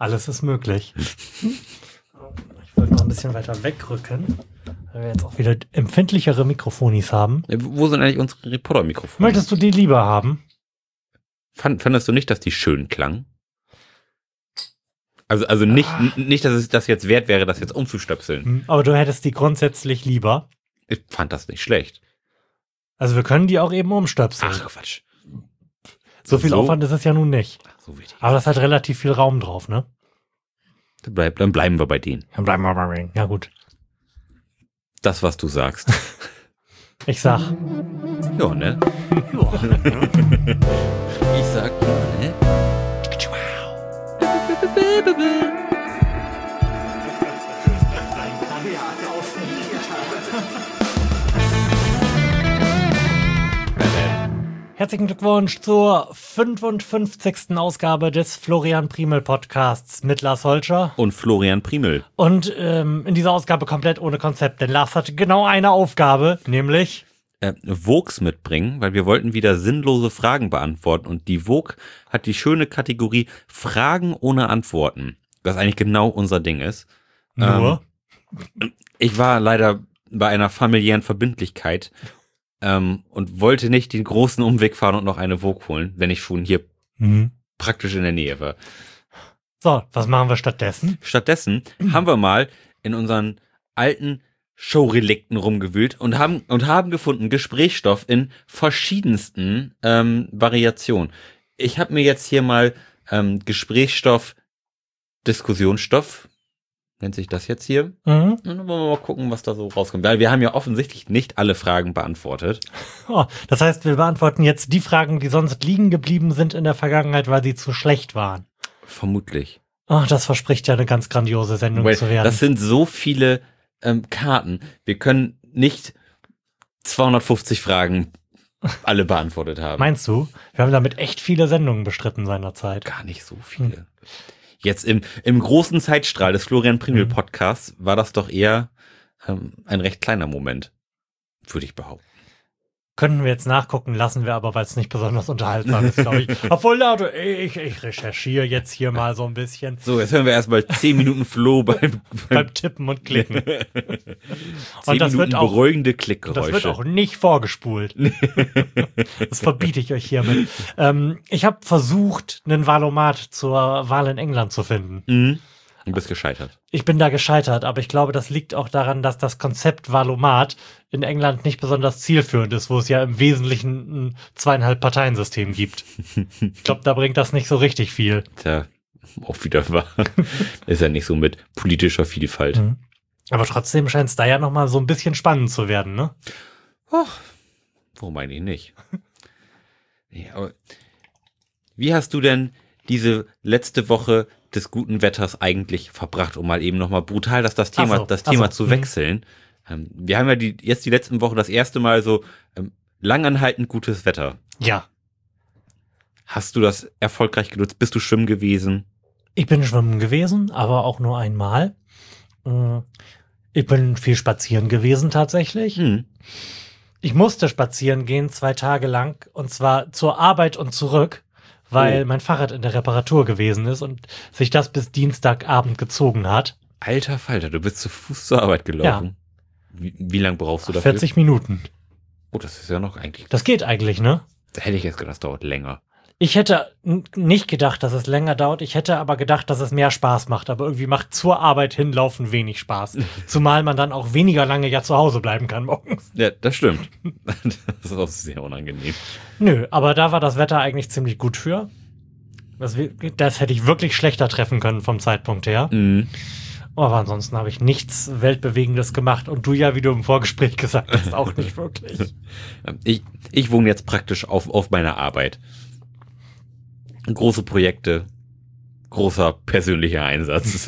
Alles ist möglich. Ich wollte noch ein bisschen weiter wegrücken, weil wir jetzt auch wieder empfindlichere Mikrofonis haben. Wo sind eigentlich unsere Reporter-Mikrofone? Möchtest du die lieber haben? Fandest du nicht, dass die schön klangen? Also nicht, dass es das jetzt wert wäre, das jetzt umzustöpseln. Aber du hättest die grundsätzlich lieber. Ich fand das nicht schlecht. Also wir können die auch eben umstöpseln. Ach, Quatsch. So viel Aufwand ist es ja nun nicht. Ach, so wichtig. Aber das hat relativ viel Raum drauf, ne? Dann bleiben wir bei denen. Dann bleiben wir bei denen. Ja, gut. Das, was du sagst. Ich sag. Ja, ne? Ich sag, ja, ne? Herzlichen Glückwunsch zur 55. Ausgabe des Florian Primel Podcasts mit Lars Holscher. Und Florian Primel. Und in dieser Ausgabe komplett ohne Konzept, denn Lars hatte genau eine Aufgabe, nämlich Vogues mitbringen, weil wir wollten wieder sinnlose Fragen beantworten. Und die Vogue hat die schöne Kategorie Fragen ohne Antworten, was eigentlich genau unser Ding ist. Nur? Ich war leider bei einer familiären Verbindlichkeit und wollte nicht den großen Umweg fahren und noch eine Vogue holen, wenn ich schon hier praktisch in der Nähe war. So, was machen wir stattdessen? Stattdessen haben wir mal in unseren alten Showrelikten rumgewühlt und haben gefunden Gesprächsstoff in verschiedensten Variationen. Ich habe mir jetzt hier mal Gesprächsstoff, Diskussionsstoff, nennt sich das jetzt hier. Und dann wollen wir mal gucken, was da so rauskommt. Weil wir haben ja offensichtlich nicht alle Fragen beantwortet. Oh, das heißt, wir beantworten jetzt die Fragen, die sonst liegen geblieben sind in der Vergangenheit, weil sie zu schlecht waren. Vermutlich. Oh, das verspricht ja eine ganz grandiose Sendung zu werden. Das sind so viele Karten. Wir können nicht 250 Fragen alle beantwortet haben. Meinst du? Wir haben damit echt viele Sendungen bestritten seinerzeit. Gar nicht so viele. Jetzt im großen Zeitstrahl des Florian Primel Podcasts war das doch eher ein recht kleiner Moment, würde ich behaupten. Können wir jetzt nachgucken, lassen wir aber, weil es nicht besonders unterhaltsam ist, glaube ich. Obwohl, ich recherchiere jetzt hier mal so ein bisschen. So, jetzt hören wir erstmal 10 Minuten Flo beim Tippen und Klicken. 10 Minuten beruhigende Klickgeräusche. Das wird auch nicht vorgespult. Das verbiete ich euch hiermit. Ich habe versucht, einen Valomat zur Wahl in England zu finden. Du bist gescheitert. Ich bin da gescheitert, aber ich glaube, das liegt auch daran, dass das Konzept Valomat in England nicht besonders zielführend ist, wo es ja im Wesentlichen ein 2,5-Parteien-System gibt. Ich glaube, da bringt das nicht so richtig viel. Tja, auch wieder wahr. Ist ja nicht so mit politischer Vielfalt. Aber trotzdem scheint es da ja noch mal so ein bisschen spannend zu werden, ne? Ach, warum eigentlich nicht? Nee, aber wie hast du denn diese letzte Woche des guten Wetters eigentlich verbracht, um mal eben nochmal brutal das Thema zu wechseln? Wir haben ja jetzt die letzten Wochen das erste Mal so langanhaltend gutes Wetter. Ja. Hast du das erfolgreich genutzt? Bist du schwimmen gewesen? Ich bin schwimmen gewesen, aber auch nur einmal. Ich bin viel spazieren gewesen tatsächlich. Ich musste spazieren gehen 2 Tage lang, und zwar zur Arbeit und zurück, weil mein Fahrrad in der Reparatur gewesen ist und sich das bis Dienstagabend gezogen hat. Alter Falter, du bist zu Fuß zur Arbeit gelaufen. Ja. Wie lang brauchst du dafür? 40 Minuten. Oh, das ist ja noch eigentlich... Das geht eigentlich, ne? Da hätte ich jetzt gedacht, das dauert länger. Ich hätte nicht gedacht, dass es länger dauert. Ich hätte aber gedacht, dass es mehr Spaß macht. Aber irgendwie macht zur Arbeit hinlaufen wenig Spaß. Zumal man dann auch weniger lange ja zu Hause bleiben kann morgens. Ja, das stimmt. Das ist auch sehr unangenehm. Nö, aber da war das Wetter eigentlich ziemlich gut für. Das hätte ich wirklich schlechter treffen können vom Zeitpunkt her. Aber ansonsten habe ich nichts Weltbewegendes gemacht. Und du ja, wie du im Vorgespräch gesagt hast, auch nicht wirklich. Ich wohne jetzt praktisch auf meiner Arbeit. Große Projekte, großer persönlicher Einsatz.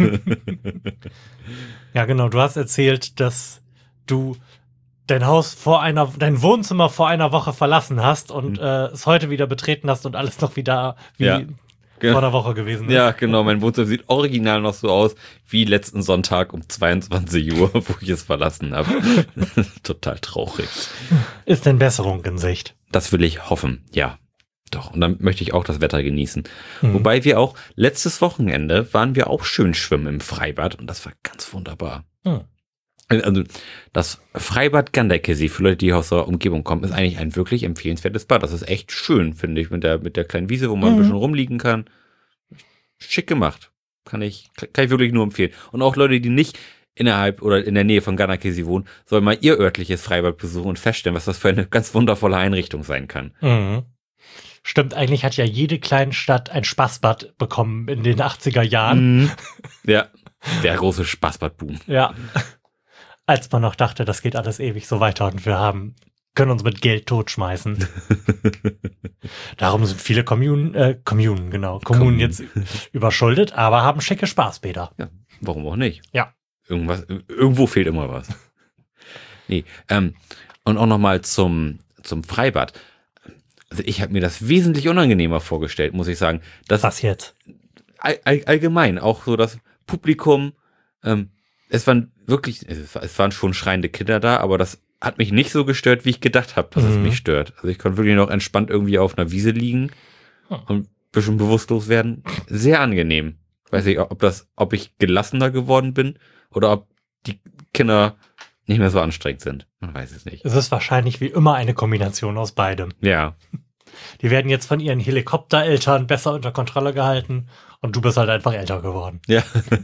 Ja, genau. Du hast erzählt, dass du dein Wohnzimmer vor einer Woche verlassen hast und es heute wieder betreten hast und alles noch wieder vor einer Woche gewesen ist. Ja, genau. Mein Wohnzimmer sieht original noch so aus wie letzten Sonntag um 22 Uhr, wo ich es verlassen habe. Total traurig. Ist denn Besserung in Sicht? Das will ich hoffen, ja. Doch, und dann möchte ich auch das Wetter genießen. Wobei wir auch, letztes Wochenende waren wir auch schön schwimmen im Freibad und das war ganz wunderbar. Also das Freibad Ganderkesee, für Leute, die aus der Umgebung kommen, ist eigentlich ein wirklich empfehlenswertes Bad. Das ist echt schön, finde ich, mit der kleinen Wiese, wo man ein bisschen rumliegen kann. Schick gemacht. Kann ich wirklich nur empfehlen. Und auch Leute, die nicht innerhalb oder in der Nähe von Ganderkesee wohnen, sollen mal ihr örtliches Freibad besuchen und feststellen, was das für eine ganz wundervolle Einrichtung sein kann. Stimmt, eigentlich hat ja jede Kleinstadt ein Spaßbad bekommen in den 80er Jahren. Ja, der große Spaßbadboom. Ja. Als man noch dachte, das geht alles ewig so weiter und wir können uns mit Geld totschmeißen. Darum sind viele Kommunen jetzt überschuldet, aber haben schicke Spaßbäder. Ja, warum auch nicht? Ja. Irgendwo fehlt immer was. Nee, und auch nochmal zum Freibad. Also ich habe mir das wesentlich unangenehmer vorgestellt, muss ich sagen. Was jetzt? Allgemein, auch so das Publikum, es waren schon schreiende Kinder da, aber das hat mich nicht so gestört, wie ich gedacht habe, dass es mich stört. Also ich konnte wirklich noch entspannt irgendwie auf einer Wiese liegen und ein bisschen bewusstlos werden. Sehr angenehm. Weiß ich, ob ich gelassener geworden bin oder ob die Kinder nicht mehr so anstrengend sind. Man weiß es nicht. Es ist wahrscheinlich wie immer eine Kombination aus beidem. Ja. Die werden jetzt von ihren Helikoptereltern besser unter Kontrolle gehalten und du bist halt einfach älter geworden. Ja.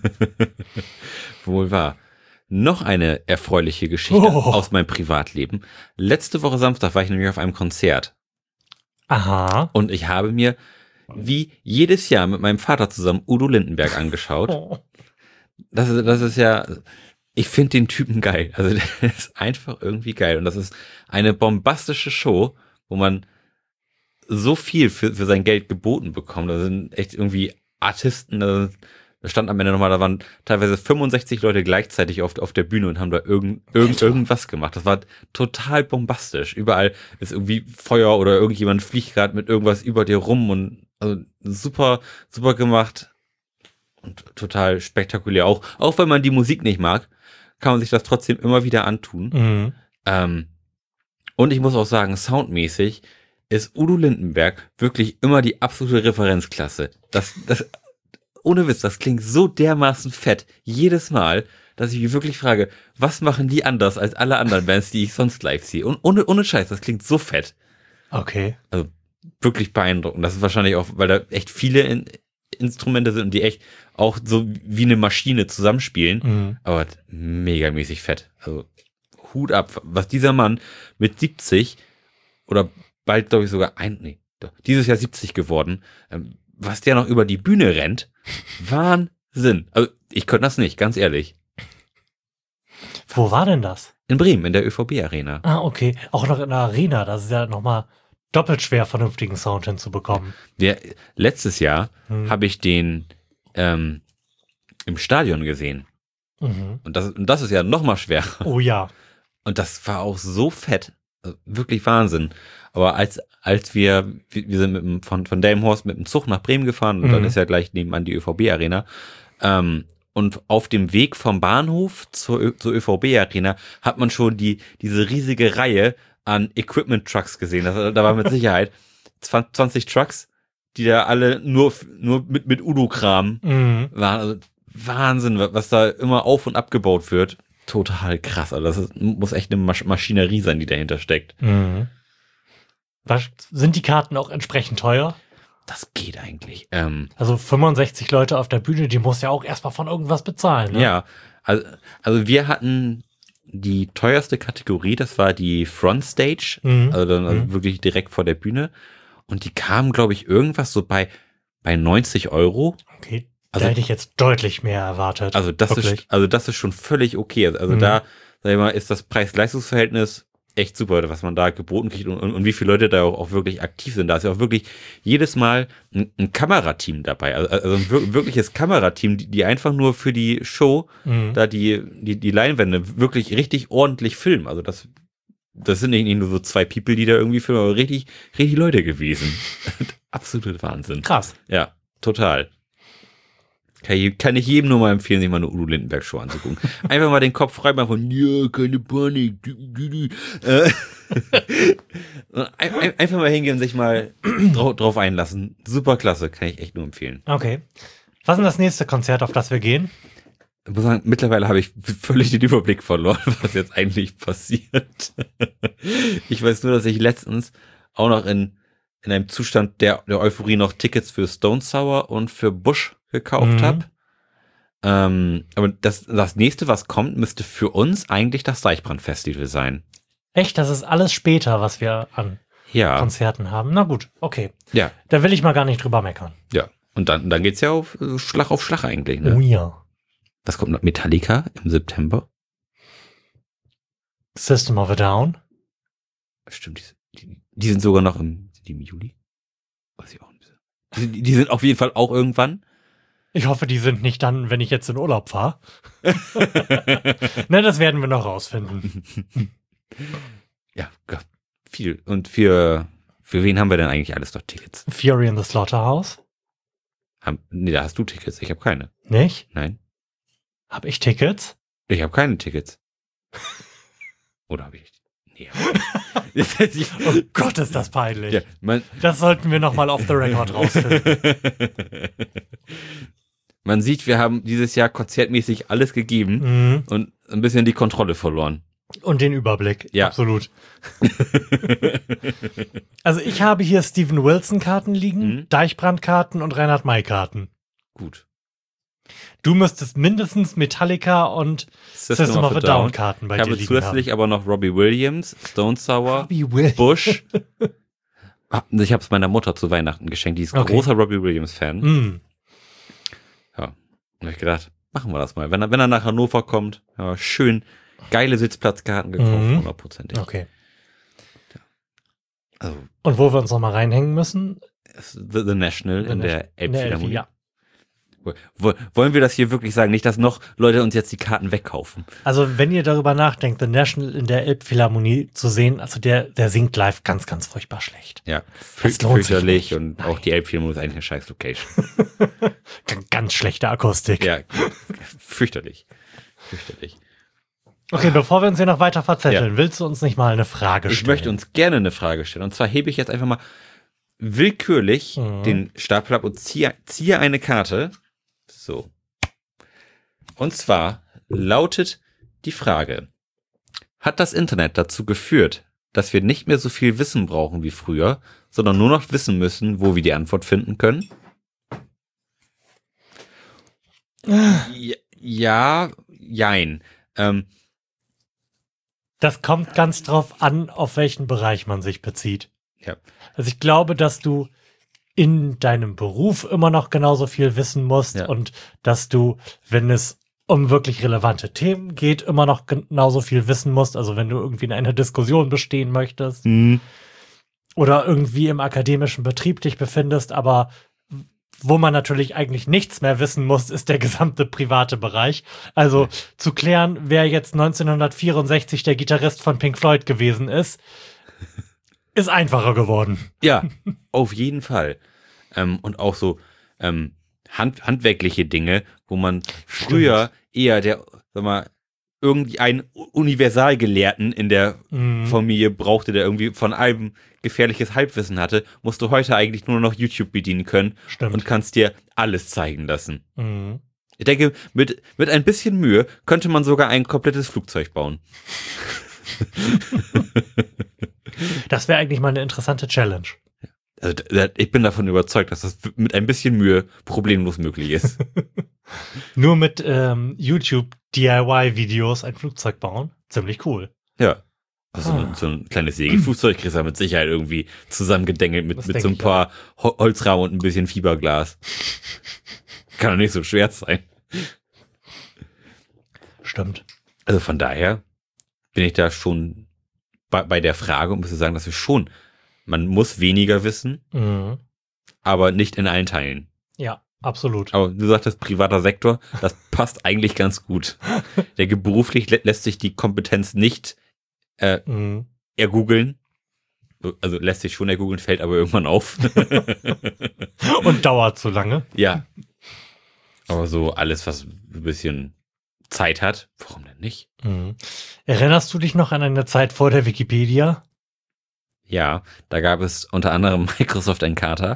Wohl wahr. Noch eine erfreuliche Geschichte aus meinem Privatleben. Letzte Woche Samstag war ich nämlich auf einem Konzert. Aha. Und ich habe mir wie jedes Jahr mit meinem Vater zusammen Udo Lindenberg angeschaut. Das ist ja, ich finde den Typen geil. Also der ist einfach irgendwie geil. Und das ist eine bombastische Show, wo man so viel für sein Geld geboten bekommt. Da sind echt irgendwie Artisten, da stand am Ende nochmal, da waren teilweise 65 Leute gleichzeitig auf der Bühne und haben da irgendwas gemacht. Das war total bombastisch. Überall ist irgendwie Feuer oder irgendjemand fliegt gerade mit irgendwas über dir rum und also super, super gemacht und total spektakulär. Auch wenn man die Musik nicht mag, kann man sich das trotzdem immer wieder antun. Und ich muss auch sagen, soundmäßig ist Udo Lindenberg wirklich immer die absolute Referenzklasse. Das ohne Witz, das klingt so dermaßen fett jedes Mal, dass ich mich wirklich frage, was machen die anders als alle anderen Bands, die ich sonst live sehe? Und ohne Scheiß, das klingt so fett. Okay. Also wirklich beeindruckend. Das ist wahrscheinlich auch, weil da echt viele Instrumente sind und die echt auch so wie eine Maschine zusammenspielen. Aber megamäßig fett. Also Hut ab, was dieser Mann mit 70 oder bald, glaube ich, sogar dieses Jahr 70 geworden, was der noch über die Bühne rennt, Wahnsinn. Also ich könnte das nicht, ganz ehrlich. Wo war denn das? In Bremen, in der ÖVB-Arena. Ah, okay. Auch noch in der Arena, das ist ja nochmal doppelt schwer, vernünftigen Sound hinzubekommen. Letztes Jahr habe ich den im Stadion gesehen. Und das ist ja nochmal schwerer. Oh ja. Und das war auch so fett. Also wirklich Wahnsinn. Aber als wir sind von Delmenhorst mit dem Zug nach Bremen gefahren und dann ist ja gleich nebenan die ÖVB-Arena. Und auf dem Weg vom Bahnhof zur ÖVB-Arena hat man schon diese riesige Reihe an Equipment-Trucks gesehen. Da war mit Sicherheit 20 Trucks, die da alle nur mit Udo-Kram waren. Also Wahnsinn, was da immer auf- und abgebaut wird. Total krass. Also muss echt eine Maschinerie sein, die dahinter steckt. Sind die Karten auch entsprechend teuer? Das geht eigentlich. Also 65 Leute auf der Bühne, die muss ja auch erstmal von irgendwas bezahlen, ne? Ja, also wir hatten die teuerste Kategorie, das war die Frontstage, also wirklich direkt vor der Bühne. Und die kamen, glaube ich, irgendwas so bei 90 Euro. Okay, da hätte ich jetzt deutlich mehr erwartet. Also das ist schon völlig okay. Also da, sag ich mal, ist das Preis-Leistungs-Verhältnis echt super, was man da geboten kriegt und wie viele Leute da auch wirklich aktiv sind. Da ist ja auch wirklich jedes Mal ein Kamerateam dabei. Also ein wirkliches Kamerateam, die einfach nur für die Show da die Leinwände wirklich richtig ordentlich filmen. Also das sind nicht nur so zwei People, die da irgendwie filmen, aber richtig Leute gewesen. Absolut Wahnsinn. Krass. Ja, total. Kann ich jedem nur mal empfehlen, sich mal eine Udo Lindenberg-Show anzugucken. Einfach mal den Kopf frei machen von, ja, keine Panik. Einfach mal hingehen und sich mal drauf einlassen. Super klasse, kann ich echt nur empfehlen. Okay. Was ist denn das nächste Konzert, auf das wir gehen? Ich muss sagen, mittlerweile habe ich völlig den Überblick verloren, was jetzt eigentlich passiert. Ich weiß nur, dass ich letztens auch noch in einem Zustand der Euphorie noch Tickets für Stone Sour und für Bush gekauft habe. Aber das nächste, was kommt, müsste für uns eigentlich das Deichbrand-Festival sein. Echt? Das ist alles später, was wir an Konzerten haben. Na gut, okay. Ja. Da will ich mal gar nicht drüber meckern. Ja. Und dann geht's ja auf Schlag eigentlich, ne? Oh ja. Was kommt noch? Metallica im September? System of a Down? Stimmt, die sind sogar noch im Juli? Weiß ich auch nicht. Die sind auf jeden Fall auch irgendwann. Ich hoffe, die sind nicht dann, wenn ich jetzt in Urlaub fahre. Ne, das werden wir noch rausfinden. Ja, viel. Und für wen haben wir denn eigentlich alles noch Tickets? Fury in the Slaughterhouse? Nee, da hast du Tickets. Ich habe keine. Nicht? Nein. Hab ich Tickets? Ich habe keine Tickets. Oder habe ich? Nee. Oh Gott, ist das peinlich. Ja, das sollten wir nochmal off the record rausfinden. Man sieht, wir haben dieses Jahr konzertmäßig alles gegeben und ein bisschen die Kontrolle verloren. Und den Überblick, ja. Absolut. Also ich habe hier Steven Wilson-Karten liegen, Deichbrand-Karten und Reinhard May-Karten. Gut. Du müsstest mindestens Metallica und System of a Down-Karten bei dir liegen haben. Ich habe zusätzlich aber noch Robbie Williams, Stone Sour, Bush. Ich habe es meiner Mutter zu Weihnachten geschenkt, die ist großer Robbie Williams-Fan. Ja, und habe ich gedacht, machen wir das mal. Wenn er nach Hannover kommt, ja, schön geile Sitzplatzkarten gekauft, 100%. Okay. Ja. Also, und wo wir uns nochmal reinhängen müssen? The National in der Elbphilharmonie. Ja. Wollen wir das hier wirklich sagen? Nicht, dass noch Leute uns jetzt die Karten wegkaufen. Also, wenn ihr darüber nachdenkt, The National in der Elbphilharmonie zu sehen, also der singt live ganz, ganz furchtbar schlecht. Ja, fürchterlich und auch die Elbphilharmonie ist eigentlich eine scheiß Location. Ganz schlechte Akustik. Ja, fürchterlich. Fürchterlich. Okay, bevor wir uns hier noch weiter verzetteln, willst du uns nicht mal eine Frage stellen? Ich möchte uns gerne eine Frage stellen. Und zwar hebe ich jetzt einfach mal willkürlich den Stapel ab und ziehe eine Karte. So. Und zwar lautet die Frage: Hat das Internet dazu geführt, dass wir nicht mehr so viel Wissen brauchen wie früher, sondern nur noch wissen müssen, wo wir die Antwort finden können? Ja, jein. Das kommt ganz drauf an, auf welchen Bereich man sich bezieht. Ja. Also ich glaube, dass du in deinem Beruf immer noch genauso viel wissen musst und dass du, wenn es um wirklich relevante Themen geht, immer noch genauso viel wissen musst. Also wenn du irgendwie in einer Diskussion bestehen möchtest oder irgendwie im akademischen Betrieb dich befindest, aber wo man natürlich eigentlich nichts mehr wissen muss, ist der gesamte private Bereich. Also zu klären, wer jetzt 1964 der Gitarrist von Pink Floyd gewesen ist einfacher geworden. Ja, auf jeden Fall. Und auch so handwerkliche Dinge, wo man früher eher irgendwie einen Universalgelehrten in der Familie brauchte, der irgendwie von allem gefährliches Halbwissen hatte, musst du heute eigentlich nur noch YouTube bedienen können und kannst dir alles zeigen lassen. Ich denke, mit ein bisschen Mühe könnte man sogar ein komplettes Flugzeug bauen. Das wäre eigentlich mal eine interessante Challenge. Also ich bin davon überzeugt, dass das mit ein bisschen Mühe problemlos möglich ist. Nur mit YouTube DIY-Videos ein Flugzeug bauen? Ziemlich cool. Ja. Also so ein kleines Segelflugzeug kriegst du mit Sicherheit irgendwie zusammengedengelt mit so ein paar Holzrahmen und ein bisschen Fiberglas. Kann doch nicht so schwer sein. Stimmt. Also von daher bin ich da schon bei der Frage und muss sagen, dass man muss weniger wissen, aber nicht in allen Teilen. Ja, absolut. Aber du sagtest privater Sektor, das passt eigentlich ganz gut. Der beruflich lässt sich die Kompetenz nicht ergoogeln. Also lässt sich schon ergoogeln, fällt aber irgendwann auf. Und dauert zu lange. Ja. Aber so alles, was ein bisschen Zeit hat, warum denn nicht? Mhm. Erinnerst du dich noch an eine Zeit vor der Wikipedia? Ja, da gab es unter anderem Microsoft Encarta.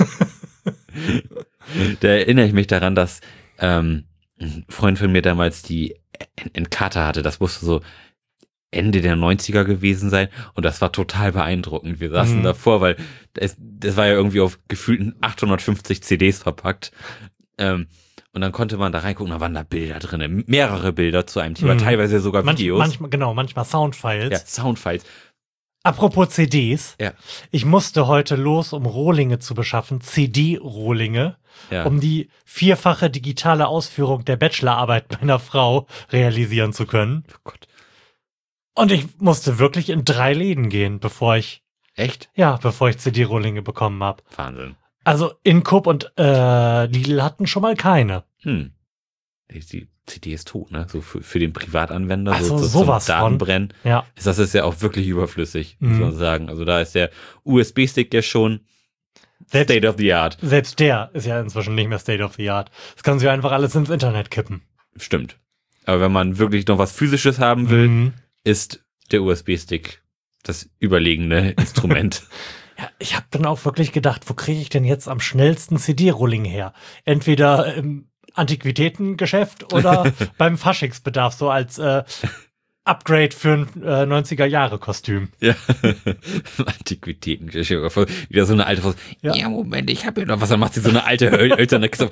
Da erinnere ich mich daran, dass ein Freund von mir damals die Encarta hatte. Das musste so Ende der 90er gewesen sein und das war total beeindruckend. Wir saßen davor, weil das war ja irgendwie auf gefühlten 850 CDs verpackt. Und dann konnte man da reingucken, da waren da Bilder drin, mehrere Bilder zu einem Thema, teilweise sogar Videos. Manchmal Soundfiles. Ja, Soundfiles. Apropos CDs. Ja. Ich musste heute los, um Rohlinge zu beschaffen, CD-Rohlinge, um die 4-fache digitale Ausführung der Bachelorarbeit meiner Frau realisieren zu können. Oh Gott. Und ich musste wirklich in 3 Läden gehen, bevor ich CD-Rohlinge bekommen habe. Wahnsinn. Also Incoop und Lidl hatten schon mal keine. Die CD ist tot, ne? So für den Privatanwender, also so sowas zum Datenbrennen. Ja. Das ist ja auch wirklich überflüssig, muss man sagen. Also da ist der USB-Stick ja schon State of the Art. Selbst der ist ja inzwischen nicht mehr State of the Art. Das kann sich einfach alles ins Internet kippen. Stimmt. Aber wenn man wirklich noch was Physisches haben will, ist der USB-Stick das überlegene Instrument. Ja, ich habe dann auch wirklich gedacht, wo kriege ich denn jetzt am schnellsten CD-Rolling her? Entweder im Antiquitätengeschäft oder beim Faschingsbedarf, so als Upgrade für ein 90er-Jahre-Kostüm. Ja, Antiquitätengeschäft. Wieder so eine alte Frau. Ja, Moment, ich habe hier noch was. Dann macht sie so eine alte hölzerne Kiste.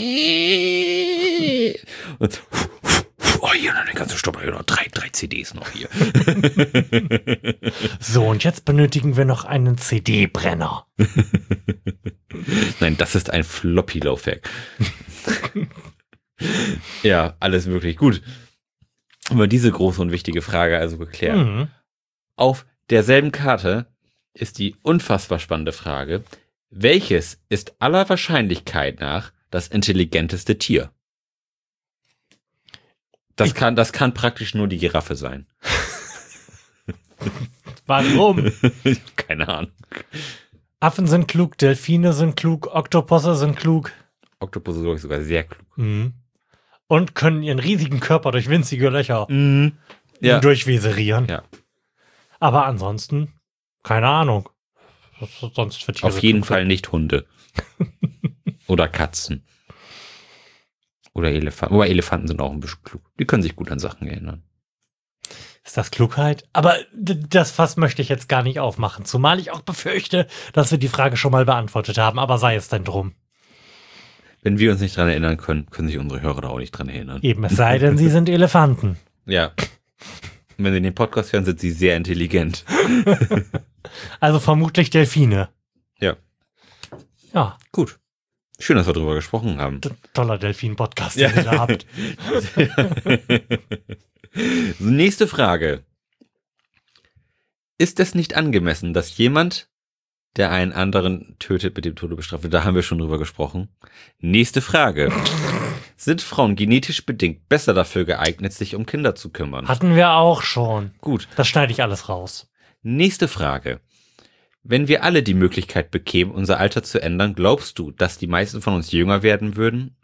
Und oh, hier noch eine ganze Stoppe, hier noch drei CDs noch hier. So, und jetzt benötigen wir noch einen CD-Brenner. Nein, das ist ein Floppy-Laufwerk. Ja, alles möglich. Gut. Haben wir diese große und wichtige Frage also geklärt. Auf derselben Karte ist die unfassbar spannende Frage: Welches ist aller Wahrscheinlichkeit nach das intelligenteste Tier? Das kann praktisch nur die Giraffe sein. Warum? Keine Ahnung. Affen sind klug, Delfine sind klug, Oktopusse sind klug. Oktopusse sind sogar sehr klug. Und können ihren riesigen Körper durch winzige Löcher durchviserieren. Ja. Aber ansonsten, keine Ahnung. Was sonst für Tiere auf jeden Fall nicht Hunde. Oder Katzen. Oder Elefanten. Aber Elefanten sind auch ein bisschen klug. Die können sich gut an Sachen erinnern. Ist das Klugheit? Aber das Fass möchte ich jetzt gar nicht aufmachen. Zumal ich auch befürchte, dass wir die Frage schon mal beantwortet haben. Aber sei es denn drum. Wenn wir uns nicht dran erinnern können, können sich unsere Hörer da auch nicht dran erinnern. Eben, es sei denn, sie sind Elefanten. Ja. Und wenn sie den Podcast hören, sind sie sehr intelligent. Also vermutlich Delfine. Ja. Ja. Gut. Schön, dass wir drüber gesprochen haben. Toller Delfin-Podcast, den ihr da habt. Nächste Frage. Ist es nicht angemessen, dass jemand, der einen anderen tötet, mit dem Tode bestraft wird? Da haben wir schon drüber gesprochen. Nächste Frage. Sind Frauen genetisch bedingt besser dafür geeignet, sich um Kinder zu kümmern? Hatten wir auch schon. Gut. Das schneide ich alles raus. Nächste Frage. Wenn wir alle die Möglichkeit bekämen, unser Alter zu ändern, glaubst du, dass die meisten von uns jünger werden würden?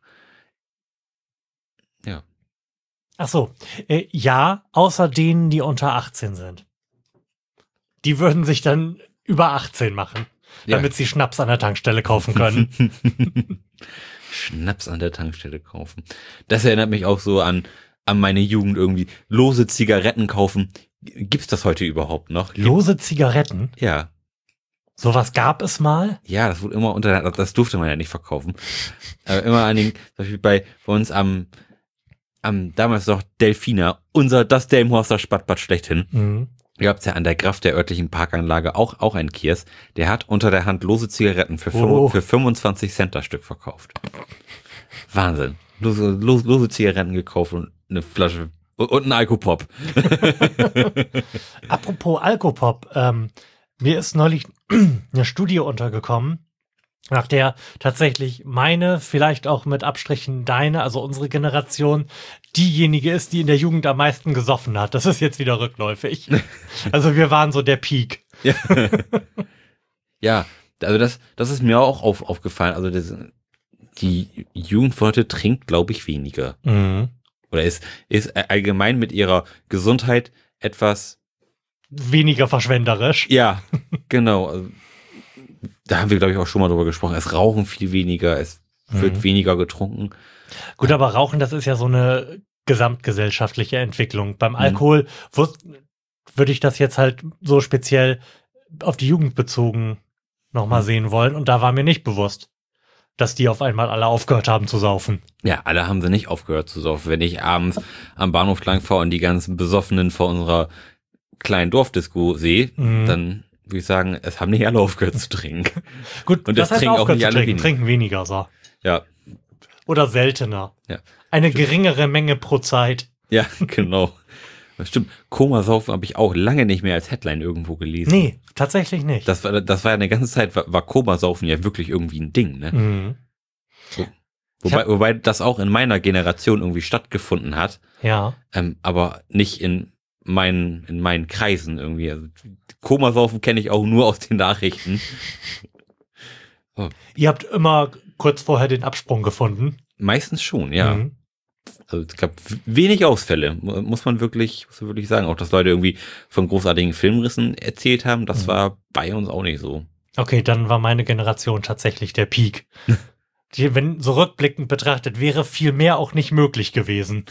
Ja. Ach so. Ja, außer denen, die unter 18 sind. Die würden sich dann über 18 machen, damit sie Schnaps an der Tankstelle kaufen können. Schnaps an der Tankstelle kaufen. Das erinnert mich auch so an meine Jugend irgendwie. Lose Zigaretten kaufen. Gibt's das heute überhaupt noch? Lose Zigaretten? Ja. Sowas gab es mal? Ja, das wurde immer das durfte man ja nicht verkaufen. Aber immer an den, zum Beispiel bei uns am damals noch Delfina, das Delmhorster Spattbad schlechthin. Ihr habt's ja an der Graft der örtlichen Parkanlage auch einen Kiosk, der hat unter der Hand lose Zigaretten für 25 Cent das Stück verkauft. Wahnsinn. Lose Zigaretten gekauft und eine Flasche und ein Alkopop. Apropos Alkopop, mir ist neulich eine Studie untergekommen, nach der tatsächlich meine, vielleicht auch mit Abstrichen deine, also unsere Generation, diejenige ist, die in der Jugend am meisten gesoffen hat. Das ist jetzt wieder rückläufig. Also wir waren so der Peak. Ja, also das ist mir auch aufgefallen. Also die Jugend von heute trinkt, glaube ich, weniger. Mhm. Oder ist allgemein mit ihrer Gesundheit etwas Weniger verschwenderisch. Ja, genau. Also, da haben wir, glaube ich, auch schon mal drüber gesprochen. Es rauchen viel weniger, es wird weniger getrunken. Gut, aber Rauchen, das ist ja so eine gesamtgesellschaftliche Entwicklung. Beim Alkohol würde ich das jetzt halt so speziell auf die Jugend bezogen nochmal sehen wollen. Und da war mir nicht bewusst, dass die auf einmal alle aufgehört haben zu saufen. Ja, alle haben sie nicht aufgehört zu saufen. Wenn ich abends am Bahnhof lang fahre und die ganzen Besoffenen vor unserer kleinen Dorfdisco sehe, dann würde ich sagen, es haben nicht alle aufgehört zu trinken. Gut, und das trinken auch nicht alle weniger. Trinken weniger, so. Ja. Oder seltener. Ja. Eine geringere Menge pro Zeit. Ja, genau. Das stimmt. Komasaufen habe ich auch lange nicht mehr als Headline irgendwo gelesen. Nee, tatsächlich nicht. Das war ja eine ganze Zeit, war Komasaufen ja wirklich irgendwie ein Ding, ne? Mhm. Wobei das auch in meiner Generation irgendwie stattgefunden hat. Ja. Aber nicht in meinen Kreisen irgendwie. Also Komasaufen kenne ich auch nur aus den Nachrichten. Oh. Ihr habt immer kurz vorher den Absprung gefunden? Meistens schon, ja. Also es gab wenig Ausfälle, muss man wirklich sagen. Auch dass Leute irgendwie von großartigen Filmrissen erzählt haben, das war bei uns auch nicht so. Okay, dann war meine Generation tatsächlich der Peak. Wenn so rückblickend betrachtet, wäre viel mehr auch nicht möglich gewesen.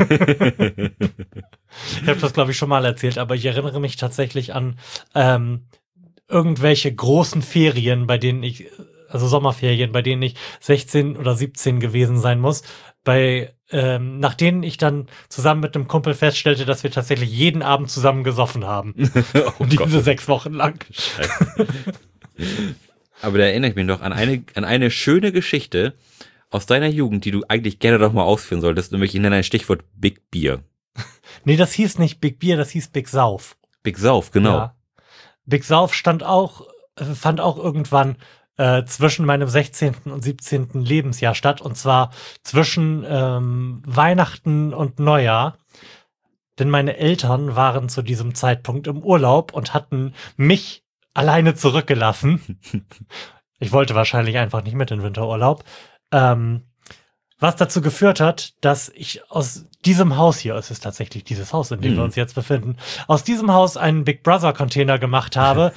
Ich habe das, glaube ich, schon mal erzählt, aber ich erinnere mich tatsächlich an irgendwelche großen Ferien, also Sommerferien, bei denen ich 16 oder 17 gewesen sein muss, nach denen ich dann zusammen mit einem Kumpel feststellte, dass wir tatsächlich jeden Abend zusammen gesoffen haben. Diese 6 Wochen lang. Scheiße. Aber da erinnere ich mich noch an eine schöne Geschichte aus deiner Jugend, die du eigentlich gerne doch mal ausführen solltest, nämlich ich nenne ein Stichwort Big Beer. Nee, das hieß nicht Big Beer, das hieß Big Sauf. Big Sauf, genau. Ja. Big Sauf fand auch irgendwann zwischen meinem 16. und 17. Lebensjahr statt, und zwar zwischen Weihnachten und Neujahr. Denn meine Eltern waren zu diesem Zeitpunkt im Urlaub und hatten mich alleine zurückgelassen. Ich wollte wahrscheinlich einfach nicht mit in den Winterurlaub. Was dazu geführt hat, dass ich aus diesem Haus hier, es ist tatsächlich dieses Haus, in dem wir uns jetzt befinden, aus diesem Haus einen Big Brother Container gemacht habe.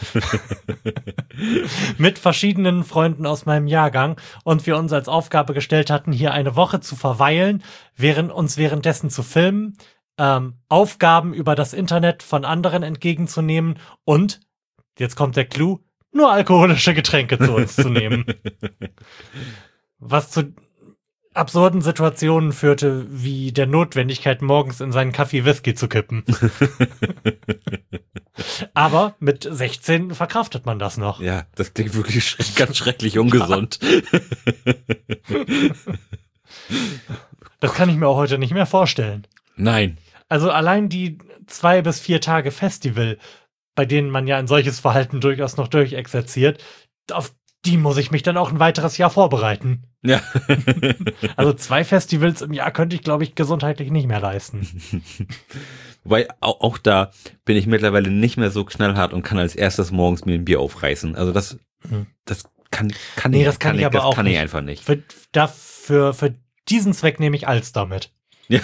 Mit verschiedenen Freunden aus meinem Jahrgang, und wir uns als Aufgabe gestellt hatten, hier eine Woche zu verweilen, währenddessen zu filmen, Aufgaben über das Internet von anderen entgegenzunehmen und, jetzt kommt der Clou, nur alkoholische Getränke zu uns zu nehmen. Was zu absurden Situationen führte, wie der Notwendigkeit, morgens in seinen Kaffee Whisky zu kippen. Aber mit 16 verkraftet man das noch. Ja, das klingt wirklich ganz schrecklich ungesund. Das kann ich mir auch heute nicht mehr vorstellen. Nein. Also allein die 2 bis 4 Tage Festival, bei denen man ja ein solches Verhalten durchaus noch durchexerziert, auf die muss ich mich dann auch ein weiteres Jahr vorbereiten. Ja. Also 2 Festivals im Jahr könnte ich, glaube ich, gesundheitlich nicht mehr leisten. Wobei, auch da bin ich mittlerweile nicht mehr so knallhart und kann als erstes morgens mir ein Bier aufreißen. Also das kann ich einfach nicht. Für diesen Zweck nehme ich Alster mit. Ja.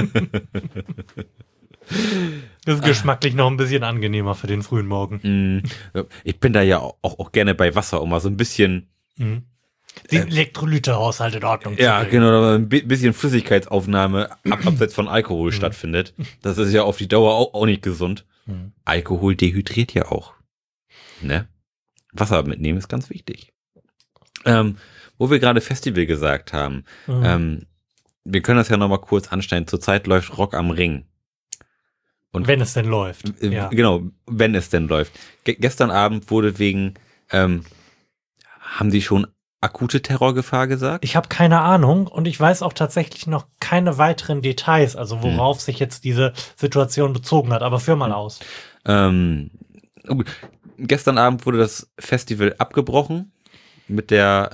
Das ist geschmacklich noch ein bisschen angenehmer für den frühen Morgen. Ich bin da ja auch gerne bei Wasser, um mal so ein bisschen den Elektrolytehaushalt in Ordnung zu bringen. Ja, genau, da ein bisschen Flüssigkeitsaufnahme abseits von Alkohol stattfindet. Das ist ja auf die Dauer auch nicht gesund. Alkohol dehydriert ja auch. Ne? Wasser mitnehmen ist ganz wichtig. Wo wir gerade Festival gesagt haben, wir können das ja nochmal kurz anschneiden. Zurzeit läuft Rock am Ring. Und wenn es denn läuft. Ja. Genau, wenn es denn läuft. Gestern Abend wurde wegen, haben die schon akute Terrorgefahr gesagt? Ich habe keine Ahnung und ich weiß auch tatsächlich noch keine weiteren Details, also worauf sich jetzt diese Situation bezogen hat, aber führ mal aus. Gestern Abend wurde das Festival abgebrochen mit der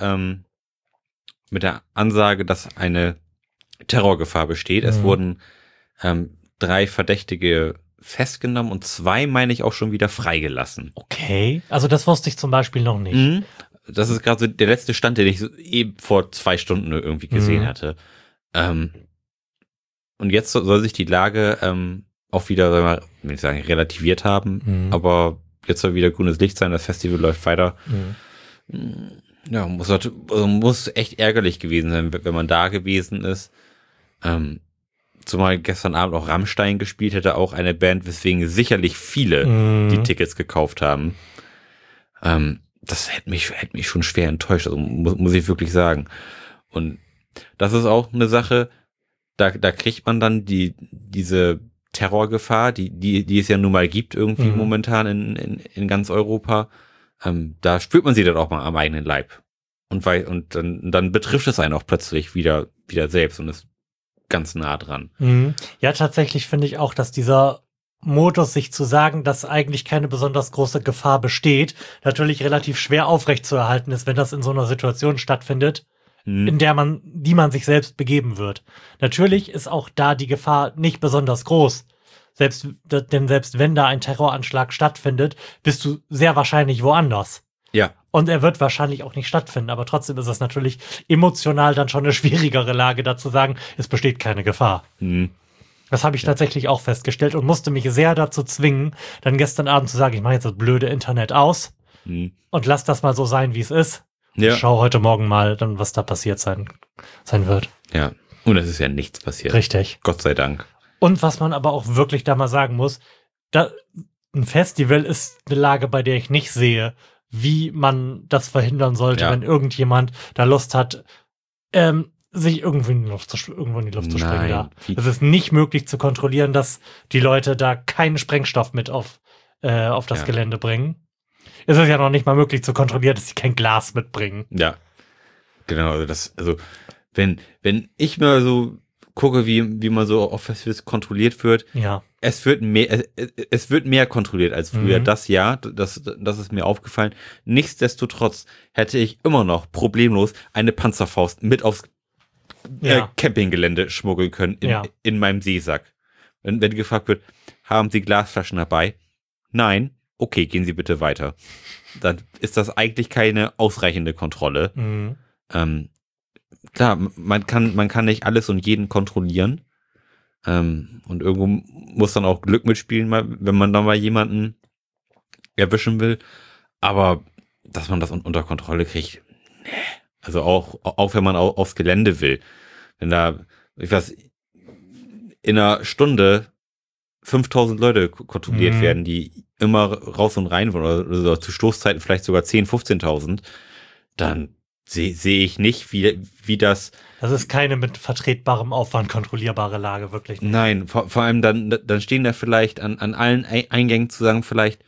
Ansage, dass eine Terrorgefahr besteht. Es wurden 3 Verdächtige festgenommen und 2, meine ich, auch schon wieder freigelassen. Okay, also das wusste ich zum Beispiel noch nicht. das ist gerade so der letzte Stand, den ich so eben vor 2 Stunden irgendwie gesehen hatte. Und jetzt soll sich die Lage auch wieder, sagen wir, will ich sagen, relativiert haben, aber jetzt soll wieder grünes Licht sein, das Festival läuft weiter. Ja, muss echt ärgerlich gewesen sein, wenn man da gewesen ist. Zumal gestern Abend auch Rammstein gespielt hätte, auch eine Band, weswegen sicherlich viele die Tickets gekauft haben. Das hätte mich schon schwer enttäuscht, also muss ich wirklich sagen. Und das ist auch eine Sache, da kriegt man dann diese Terrorgefahr, die es ja nun mal gibt irgendwie momentan in ganz Europa. Da spürt man sie dann auch mal am eigenen Leib. Und dann betrifft es einen auch plötzlich wieder selbst und ist ganz nah dran. Ja, tatsächlich finde ich auch, dass dieser Modus, sich zu sagen, dass eigentlich keine besonders große Gefahr besteht, natürlich relativ schwer aufrechtzuerhalten ist, wenn das in so einer Situation stattfindet, in die man sich selbst begeben wird. Natürlich ist auch da die Gefahr nicht besonders groß. Denn selbst wenn da ein Terroranschlag stattfindet, bist du sehr wahrscheinlich woanders. Ja. Und er wird wahrscheinlich auch nicht stattfinden, aber trotzdem ist es natürlich emotional dann schon eine schwierigere Lage, da zu sagen, es besteht keine Gefahr. Das habe ich tatsächlich auch festgestellt und musste mich sehr dazu zwingen, dann gestern Abend zu sagen, ich mache jetzt das blöde Internet aus und lass das mal so sein, wie es ist. Ja. Ich schaue heute Morgen mal dann, was da passiert sein wird. Ja, und es ist ja nichts passiert. Richtig. Gott sei Dank. Und was man aber auch wirklich da mal sagen muss, ein Festival ist eine Lage, bei der ich nicht sehe, wie man das verhindern sollte, wenn irgendjemand da Lust hat, sich irgendwo in die Luft zu springen da. Es ist nicht möglich zu kontrollieren, dass die Leute da keinen Sprengstoff mit auf das Gelände bringen. Es ist ja noch nicht mal möglich zu kontrollieren, dass sie kein Glas mitbringen. Ja, genau. Also wenn ich mal so gucke, wie man so auf Festivals kontrolliert wird, es wird mehr kontrolliert als früher. Das ist mir aufgefallen. Nichtsdestotrotz hätte ich immer noch problemlos eine Panzerfaust mit aufs Campinggelände schmuggeln können in meinem Seesack. Wenn gefragt wird, haben Sie Glasflaschen dabei? Nein. Okay, gehen Sie bitte weiter. Dann ist das eigentlich keine ausreichende Kontrolle. Klar, man kann nicht alles und jeden kontrollieren. Und irgendwo muss dann auch Glück mitspielen, wenn man dann mal jemanden erwischen will. Aber dass man das unter Kontrolle kriegt, nee. Also auch wenn man aufs Gelände will. Wenn da, in einer Stunde 5000 Leute kontrolliert werden, die immer raus und rein wollen, oder zu Stoßzeiten vielleicht sogar 10.000, 15.000, dann sehe ich nicht, wie das... Das ist keine mit vertretbarem Aufwand kontrollierbare Lage, wirklich nicht. Nein, vor allem dann stehen da vielleicht an allen Eingängen zusammen vielleicht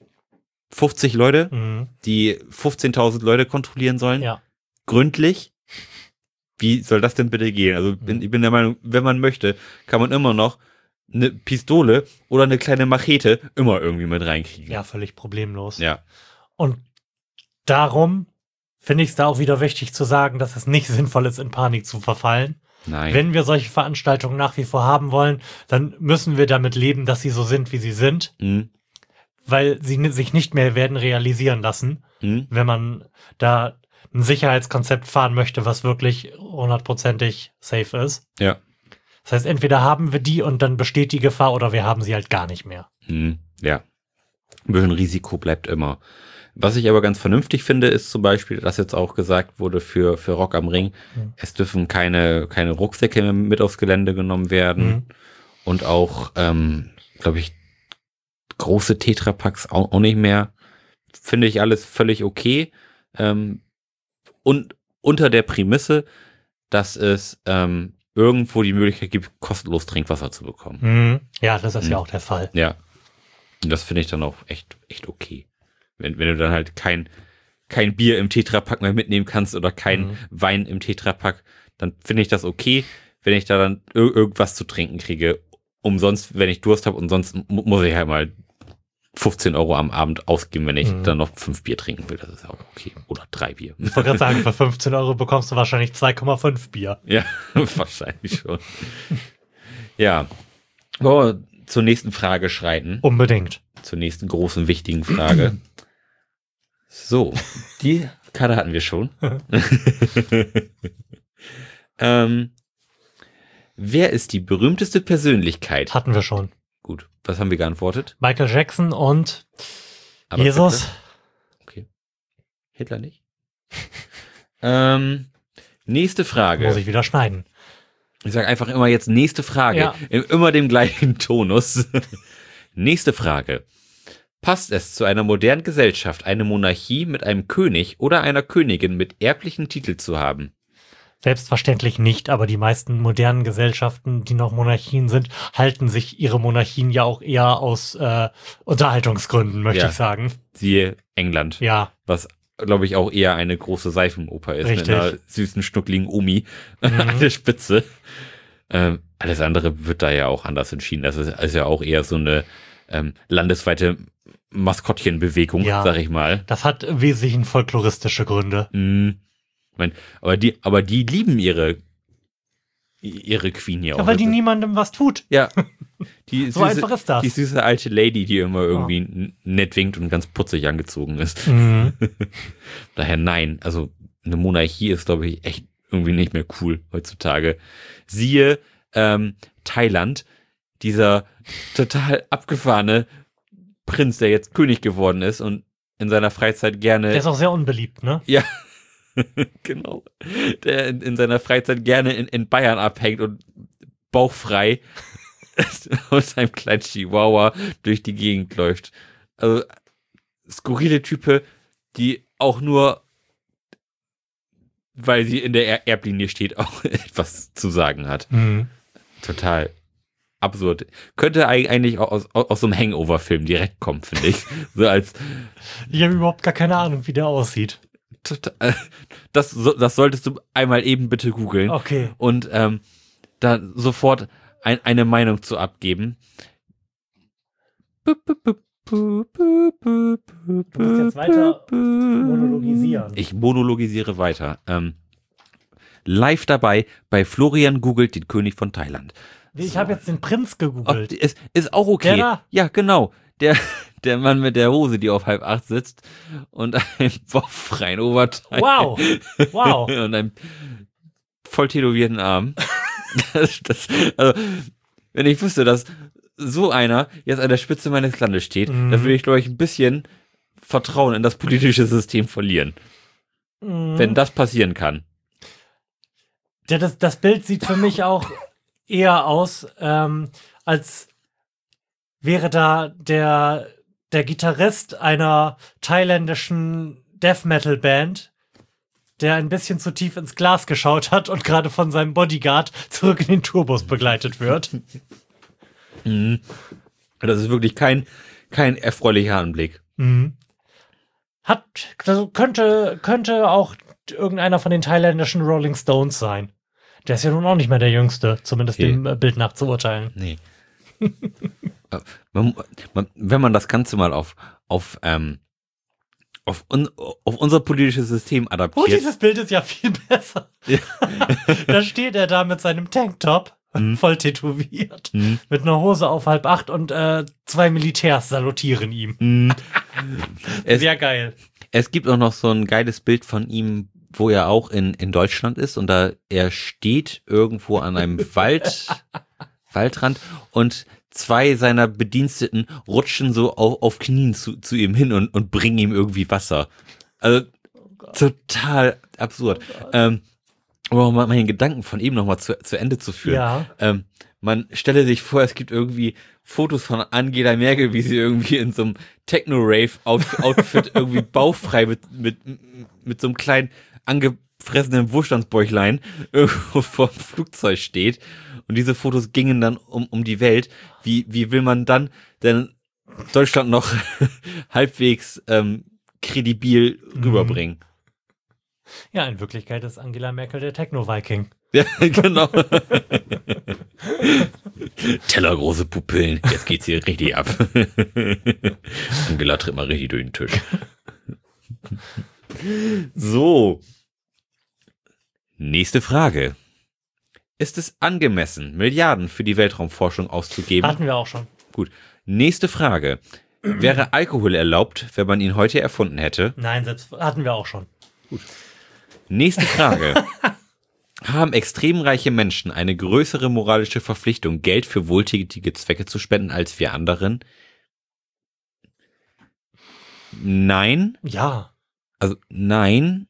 50 Leute, die 15.000 Leute kontrollieren sollen. Ja. Gründlich. Wie soll das denn bitte gehen? Also ich bin der Meinung, wenn man möchte, kann man immer noch eine Pistole oder eine kleine Machete immer irgendwie mit reinkriegen. Ja, völlig problemlos. Ja. Und darum finde ich es da auch wieder wichtig zu sagen, dass es nicht sinnvoll ist, in Panik zu verfallen. Nein. Wenn wir solche Veranstaltungen nach wie vor haben wollen, dann müssen wir damit leben, dass sie so sind, wie sie sind. Weil sie sich nicht mehr werden realisieren lassen, wenn man da ein Sicherheitskonzept fahren möchte, was wirklich 100%ig safe ist. Ja. Das heißt, entweder haben wir die und dann besteht die Gefahr oder wir haben sie halt gar nicht mehr. Ja. Ein bisschen Risiko bleibt immer. Was ich aber ganz vernünftig finde, ist zum Beispiel, dass jetzt auch gesagt wurde für Rock am Ring, es dürfen keine Rucksäcke mehr mit aufs Gelände genommen werden. Und auch, glaube ich, große Tetrapacks auch nicht mehr. Finde ich alles völlig okay. Und unter der Prämisse, dass es irgendwo die Möglichkeit gibt, kostenlos Trinkwasser zu bekommen. Ja, das ist ja auch der Fall. Ja. Und das finde ich dann auch echt okay. Wenn du dann halt kein Bier im Tetrapack mehr mitnehmen kannst oder kein Wein im Tetrapack, dann finde ich das okay, wenn ich da dann irgendwas zu trinken kriege. Umsonst, wenn ich Durst habe, und sonst muss ich halt mal 15 € am Abend ausgeben, wenn ich dann noch 5 Bier trinken will. Das ist auch okay. Oder 3 Bier. Ich wollte gerade sagen, für 15 € bekommst du wahrscheinlich 2,5 Bier. Ja, wahrscheinlich schon. Ja. Wollen wir zur nächsten Frage schreiten? Unbedingt. Zur nächsten großen, wichtigen Frage. So, die Karte hatten wir schon. Wer ist die berühmteste Persönlichkeit? Hatten wir schon. Gut, was haben wir geantwortet? Michael Jackson und Aber Jesus. Hitler? Okay. Hitler nicht? Nächste Frage. Muss ich wieder schneiden. Ich sage einfach immer jetzt nächste Frage. Ja. Immer dem gleichen Tonus. Nächste Frage. Passt es zu einer modernen Gesellschaft, eine Monarchie mit einem König oder einer Königin mit erblichen Titel zu haben? Selbstverständlich nicht, aber die meisten modernen Gesellschaften, die noch Monarchien sind, halten sich ihre Monarchien ja auch eher aus Unterhaltungsgründen, möchte ich sagen. Siehe England. Ja. Was, glaube ich, auch eher eine große Seifenoper ist. Richtig. Mit einer süßen, schnuckligen Omi an der Spitze. Alles andere wird da ja auch anders entschieden. Das ist ja auch eher so eine landesweite Maskottchenbewegung, sag ich mal. Das hat im Wesentlichen folkloristische Gründe. Aber die lieben ihre Queen ja auch. Ja, weil die niemandem was tut. Ja. So einfach ist das. Die süße alte Lady, die immer irgendwie nett winkt und ganz putzig angezogen ist. Daher nein. Also eine Monarchie ist, glaube ich, echt irgendwie nicht mehr cool heutzutage. Siehe Thailand, dieser total abgefahrene Prinz, der jetzt König geworden ist und in seiner Freizeit gerne... Der ist auch sehr unbeliebt, ne? Ja, genau. Der in seiner Freizeit gerne in Bayern abhängt und bauchfrei und seinem kleinen Chihuahua durch die Gegend läuft. Also skurrile Type, die auch nur, weil sie in der Erblinie steht, auch etwas zu sagen hat. Total absurd. Könnte eigentlich auch aus so einem Hangover-Film direkt kommen, finde ich. So als. Ich habe überhaupt gar keine Ahnung, wie der aussieht. Total, das solltest du einmal eben bitte googeln. Okay. Und da sofort eine Meinung zu abgeben. Du musst jetzt weiter monologisieren. Ich monologisiere weiter. Live dabei bei Florian googelt den König von Thailand. Ich habe jetzt den Prinz gegoogelt. Ist auch okay. Der da? Ja, genau. Der Mann mit der Hose, die auf 7:30 sitzt und einem bauchfreien Oberteil. Wow. Und einem voll tätowierten Arm. Also, wenn ich wüsste, dass so einer jetzt an der Spitze meines Landes steht, dann würde ich, glaube ich, ein bisschen Vertrauen in das politische System verlieren. Wenn das passieren kann. Ja, das Bild sieht für mich auch eher aus, als wäre da der Gitarrist einer thailändischen Death Metal Band, der ein bisschen zu tief ins Glas geschaut hat und gerade von seinem Bodyguard zurück in den Tourbus begleitet wird. Das ist wirklich kein erfreulicher Anblick. Könnte auch irgendeiner von den thailändischen Rolling Stones sein. Der ist ja nun auch nicht mehr der Jüngste, zumindest dem Bild nach zu urteilen. Nee. Wenn man das Ganze mal auf unser politisches System adaptiert. Oh, dieses Bild ist ja viel besser. Ja. Da steht er da mit seinem Tanktop, voll tätowiert, mit einer Hose auf 7:30 und 2 Militärs salutieren ihm. Sehr geil. Es gibt auch noch so ein geiles Bild von ihm, wo er auch in Deutschland ist und er steht irgendwo an einem Waldrand und 2 seiner Bediensteten rutschen so auf Knien zu ihm hin und bringen ihm irgendwie Wasser. Also total absurd. Um mal meinen Gedanken von eben nochmal zu Ende zu führen. Ja. Man stelle sich vor, es gibt irgendwie Fotos von Angela Merkel, wie sie irgendwie in so einem Techno-Rave-Outfit irgendwie bauchfrei mit so einem kleinen angefressenen Wohlstandsbäuchlein irgendwo vor dem Flugzeug steht. Und diese Fotos gingen dann um die Welt. Wie will man dann denn Deutschland noch halbwegs kredibil rüberbringen? Ja, in Wirklichkeit ist Angela Merkel der Techno-Viking. Ja, genau. Tellergroße Pupillen. Jetzt geht's hier richtig ab. Angela tritt mal richtig durch den Tisch. So. Nächste Frage. Ist es angemessen, Milliarden für die Weltraumforschung auszugeben? Hatten wir auch schon. Gut. Nächste Frage. Wäre Alkohol erlaubt, wenn man ihn heute erfunden hätte? Nein, selbst hatten wir auch schon. Gut. Nächste Frage. Haben extrem reiche Menschen eine größere moralische Verpflichtung, Geld für wohltätige Zwecke zu spenden, als wir anderen? Nein. Ja. Also nein.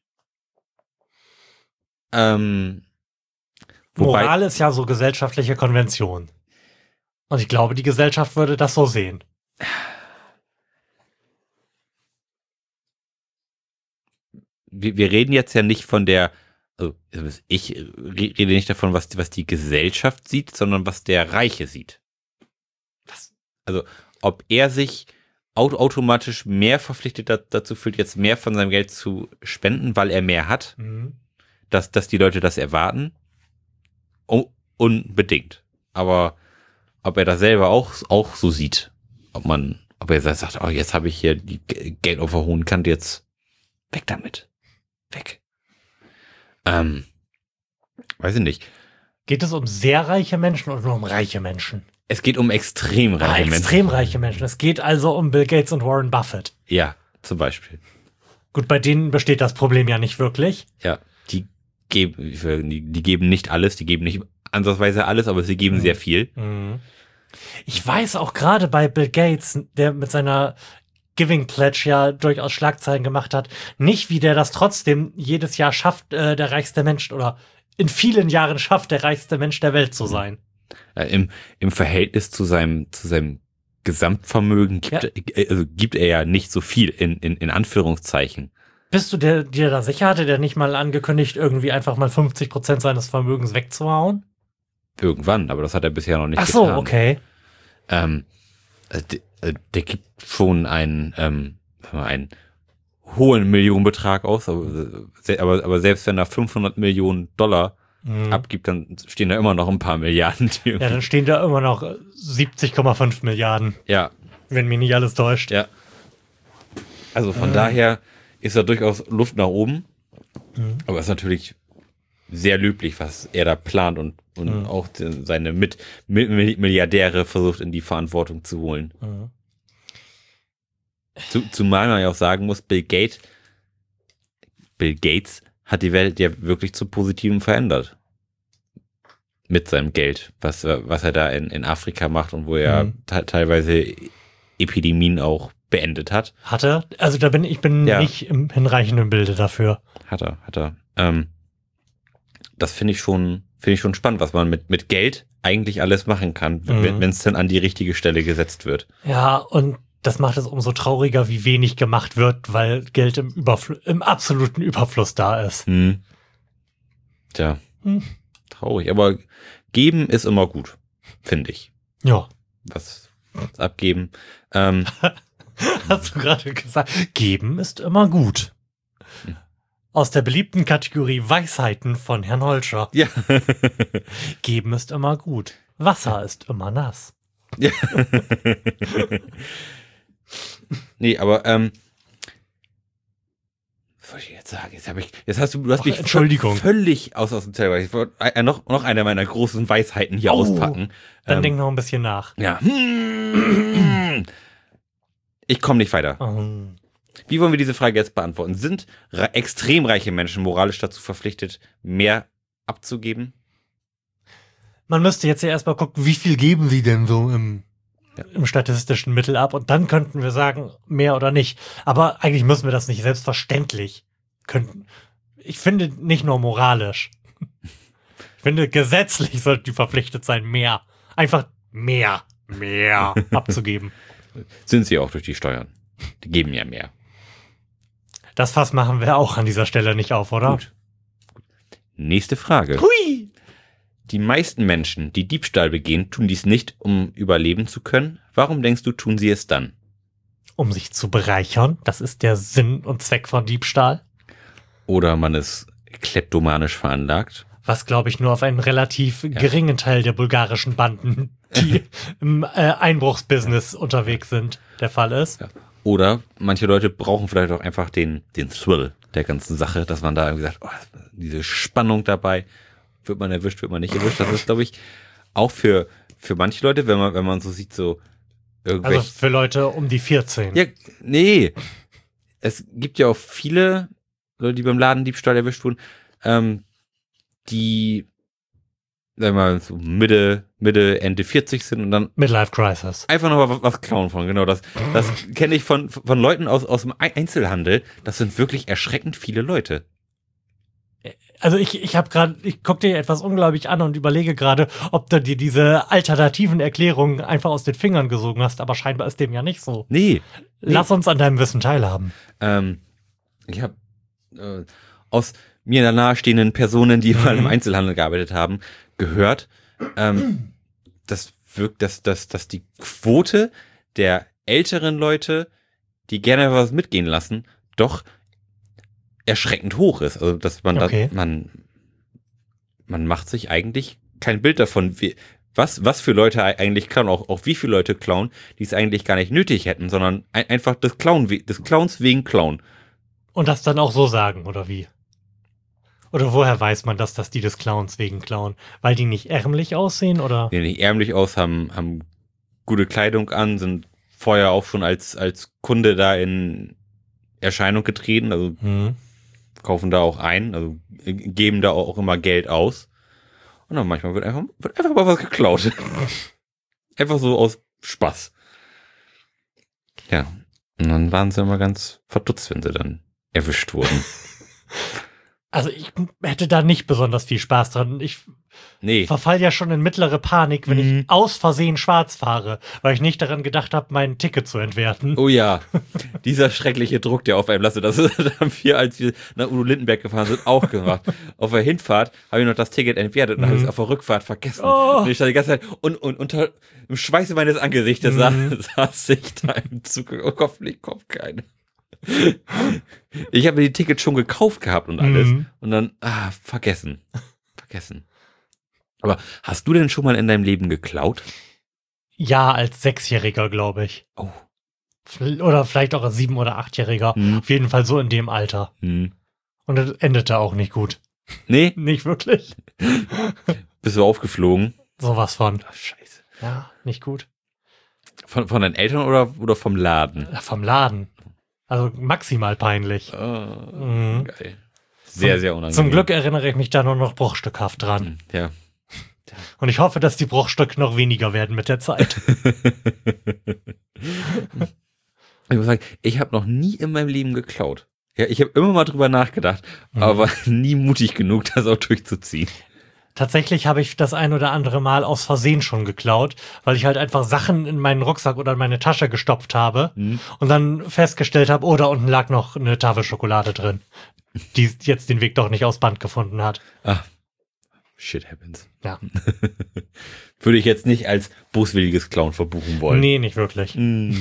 Moral ist ja so gesellschaftliche Konvention. Und ich glaube, die Gesellschaft würde das so sehen. Wir reden jetzt ja nicht von der, also ich rede nicht davon, was die Gesellschaft sieht, sondern was der Reiche sieht. Also ob er sich automatisch mehr verpflichtet dazu fühlt, jetzt mehr von seinem Geld zu spenden, weil er mehr hat, dass die Leute das erwarten, unbedingt. Aber ob er das selber auch so sieht, ob er sagt, oh, jetzt habe ich hier die Geld auf der hohen Kante, jetzt weg damit. Weg. Weiß ich nicht. Geht es um sehr reiche Menschen oder nur um reiche Menschen? Es geht um extrem reiche Menschen. Extrem reiche Menschen. Es geht also um Bill Gates und Warren Buffett. Ja, zum Beispiel. Gut, bei denen besteht das Problem ja nicht wirklich. Ja, die geben nicht alles, die geben nicht ansatzweise alles, aber sie geben sehr viel. Ich weiß auch gerade bei Bill Gates, der mit seiner Giving Pledge ja durchaus Schlagzeilen gemacht hat, nicht wie der das trotzdem jedes Jahr schafft, der reichste Mensch oder in vielen Jahren schafft, der reichste Mensch der Welt zu sein. Im Verhältnis zu seinem Gesamtvermögen gibt er ja nicht so viel in Anführungszeichen. Bist du dir da sicher? Hatte der nicht mal angekündigt, irgendwie einfach mal 50% seines Vermögens wegzuhauen? Irgendwann, aber das hat er bisher noch nicht getan. Ach so, okay. Der gibt schon einen hohen Millionenbetrag aus, aber selbst wenn er 500 Millionen Dollar abgibt, dann stehen da immer noch ein paar Milliarden. Ja, dann stehen da immer noch 70,5 Milliarden. Ja. Wenn mich nicht alles täuscht. Ja. Also von daher ist da durchaus Luft nach oben. Aber es ist natürlich sehr löblich, was er da plant und auch seine Milliardäre versucht in die Verantwortung zu holen. Zumal man ja auch sagen muss, Bill Gates hat die Welt ja wirklich zum Positiven verändert. Mit seinem Geld, was er da in Afrika macht und wo er teilweise Epidemien auch beendet hat. Hat er? Also ich bin nicht im hinreichenden Bilde dafür. Hat er. Das finde ich schon spannend, was man mit Geld eigentlich alles machen kann, wenn es dann an die richtige Stelle gesetzt wird. Ja, und das macht es umso trauriger, wie wenig gemacht wird, weil Geld im absoluten Überfluss da ist. Tja, traurig. Aber geben ist immer gut, finde ich. Ja. Was abgeben. Hast du gerade gesagt, geben ist immer gut. Aus der beliebten Kategorie Weisheiten von Herrn Holscher. Ja. Geben ist immer gut. Wasser ist immer nass. Ja. Nee, aber was wollte ich jetzt sagen? Du hast mich Entschuldigung. Völlig aus dem Zell. Ich wollte noch eine meiner großen Weisheiten hier auspacken. Dann denk noch ein bisschen nach. Ja. Ich komme nicht weiter. Wie wollen wir diese Frage jetzt beantworten? Sind extrem reiche Menschen moralisch dazu verpflichtet, mehr abzugeben? Man müsste jetzt ja erstmal gucken, wie viel geben sie denn so im statistischen Mittel ab und dann könnten wir sagen, mehr oder nicht. Aber eigentlich müssen wir das nicht selbstverständlich. Ich finde nicht nur moralisch. Ich finde, gesetzlich sollten die verpflichtet sein, mehr. Einfach mehr abzugeben. Sind sie auch durch die Steuern. Die geben ja mehr. Das Fass machen wir auch an dieser Stelle nicht auf, oder? Gut. Nächste Frage. Hui! Die meisten Menschen, die Diebstahl begehen, tun dies nicht, um überleben zu können. Warum denkst du, tun sie es dann? Um sich zu bereichern. Das ist der Sinn und Zweck von Diebstahl. Oder man ist kleptomanisch veranlagt. Was, glaube ich, nur auf einen relativ geringen Teil der bulgarischen Banden, die im Einbruchsbusiness unterwegs sind, der Fall ist. Ja. Oder manche Leute brauchen vielleicht auch einfach den Thrill der ganzen Sache, dass man da irgendwie sagt, diese Spannung dabei, wird man erwischt, wird man nicht erwischt. Das ist, glaube ich, auch für manche Leute, wenn man so sieht, so Also für Leute um die 14. Ja, nee. Es gibt ja auch viele Leute, die beim Ladendiebstahl erwischt wurden, die, sagen wir mal, so Mitte, Ende 40 sind und dann Midlife Crisis. einfach noch was klauen von. Genau, das kenne ich von Leuten aus dem Einzelhandel. Das sind wirklich erschreckend viele Leute. Also ich gucke dir etwas unglaublich an und überlege gerade, ob du dir diese alternativen Erklärungen einfach aus den Fingern gesogen hast, aber scheinbar ist dem ja nicht so. Nee. Lass uns an deinem Wissen teilhaben. Ich habe aus mir nahestehenden Personen, die mal im Einzelhandel gearbeitet haben, gehört, dass die Quote der älteren Leute, die gerne was mitgehen lassen, doch erschreckend hoch ist. Also, dass man man macht sich eigentlich kein Bild davon, was für Leute eigentlich klauen, auch wie viele Leute klauen, die es eigentlich gar nicht nötig hätten, sondern einfach des Clowns wegen klauen. Und das dann auch so sagen, oder wie? Oder woher weiß man, dass das die des Clowns wegen klauen? Weil die nicht ärmlich aussehen, oder? Die nicht ärmlich aus, haben gute Kleidung an, sind vorher auch schon als Kunde da in Erscheinung getreten, also kaufen da auch ein, also geben da auch immer Geld aus. Und dann manchmal wird einfach mal was geklaut. Einfach so aus Spaß. Ja. Und dann waren sie immer ganz verdutzt, wenn sie dann erwischt wurden. Also ich hätte da nicht besonders viel Spaß dran. Ich verfall ja schon in mittlere Panik, wenn ich aus Versehen schwarz fahre, weil ich nicht daran gedacht habe, mein Ticket zu entwerten. Oh ja, dieser schreckliche Druck, der auf einem lastet. Das haben wir, als wir nach Udo Lindenberg gefahren sind, auch gemacht. Auf der Hinfahrt habe ich noch das Ticket entwertet und habe es auf der Rückfahrt vergessen. Und ich stand die ganze Zeit und unter dem Schweiße meines Angesichts saß ich da im Zug. Oh, hoffentlich kommt keine. Ich habe mir die Tickets schon gekauft gehabt und alles. Und dann, vergessen. Aber hast du denn schon mal in deinem Leben geklaut? Ja, als 6-Jähriger, glaube ich. Oh. Oder vielleicht auch als 7- oder 8-Jähriger. Auf jeden Fall so in dem Alter. Und das endete auch nicht gut. Nee? Nicht wirklich. Bist du aufgeflogen? Sowas von. Ach, scheiße. Ja, nicht gut. Von deinen Eltern oder vom Laden? Vom Laden. Also maximal peinlich. Geil. Sehr, sehr unangenehm. Zum Glück erinnere ich mich da nur noch bruchstückhaft dran. Ja. Und ich hoffe, dass die Bruchstücke noch weniger werden mit der Zeit. Ich muss sagen, ich habe noch nie in meinem Leben geklaut. Ja, ich habe immer mal drüber nachgedacht, aber nie mutig genug, das auch durchzuziehen. Tatsächlich habe ich das ein oder andere Mal aus Versehen schon geklaut, weil ich halt einfach Sachen in meinen Rucksack oder in meine Tasche gestopft habe und dann festgestellt habe, oh, da unten lag noch eine Tafel Schokolade drin, die jetzt den Weg doch nicht aufs Band gefunden hat. Ah, shit happens. Ja. Würde ich jetzt nicht als boswilliges Klauen verbuchen wollen. Nee, nicht wirklich.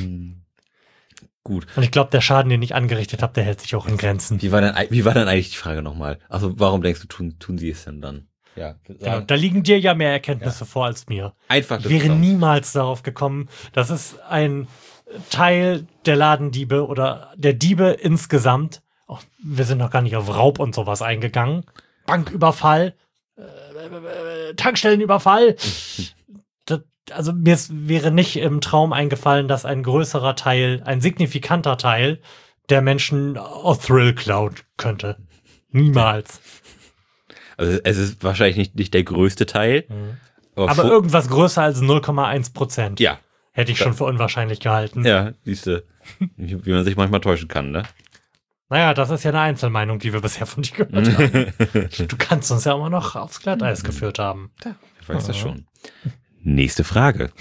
Gut. Und ich glaube, der Schaden, den ich angerichtet habe, der hält sich auch in Grenzen. Wie war denn eigentlich die Frage nochmal? Also warum denkst du, tun sie es denn dann? Ja, genau, da liegen dir ja mehr Erkenntnisse vor als mir. Einfach. Ich wäre niemals darauf gekommen, das ist ein Teil der Ladendiebe oder der Diebe insgesamt. Oh, wir sind noch gar nicht auf Raub und sowas eingegangen. Banküberfall, Tankstellenüberfall. Also mir wäre nicht im Traum eingefallen, dass ein größerer Teil, ein signifikanter Teil der Menschen Thrill klauen könnte. Niemals. Also es ist wahrscheinlich nicht der größte Teil. Aber irgendwas größer als 0,1%. Ja. Hätte ich schon für unwahrscheinlich gehalten. Ja, siehste, wie man sich manchmal täuschen kann, ne? Naja, das ist ja eine Einzelmeinung, die wir bisher von dir gehört haben. Du kannst uns ja immer noch aufs Glatteis geführt haben. Ja, ich weiß das schon. Nächste Frage.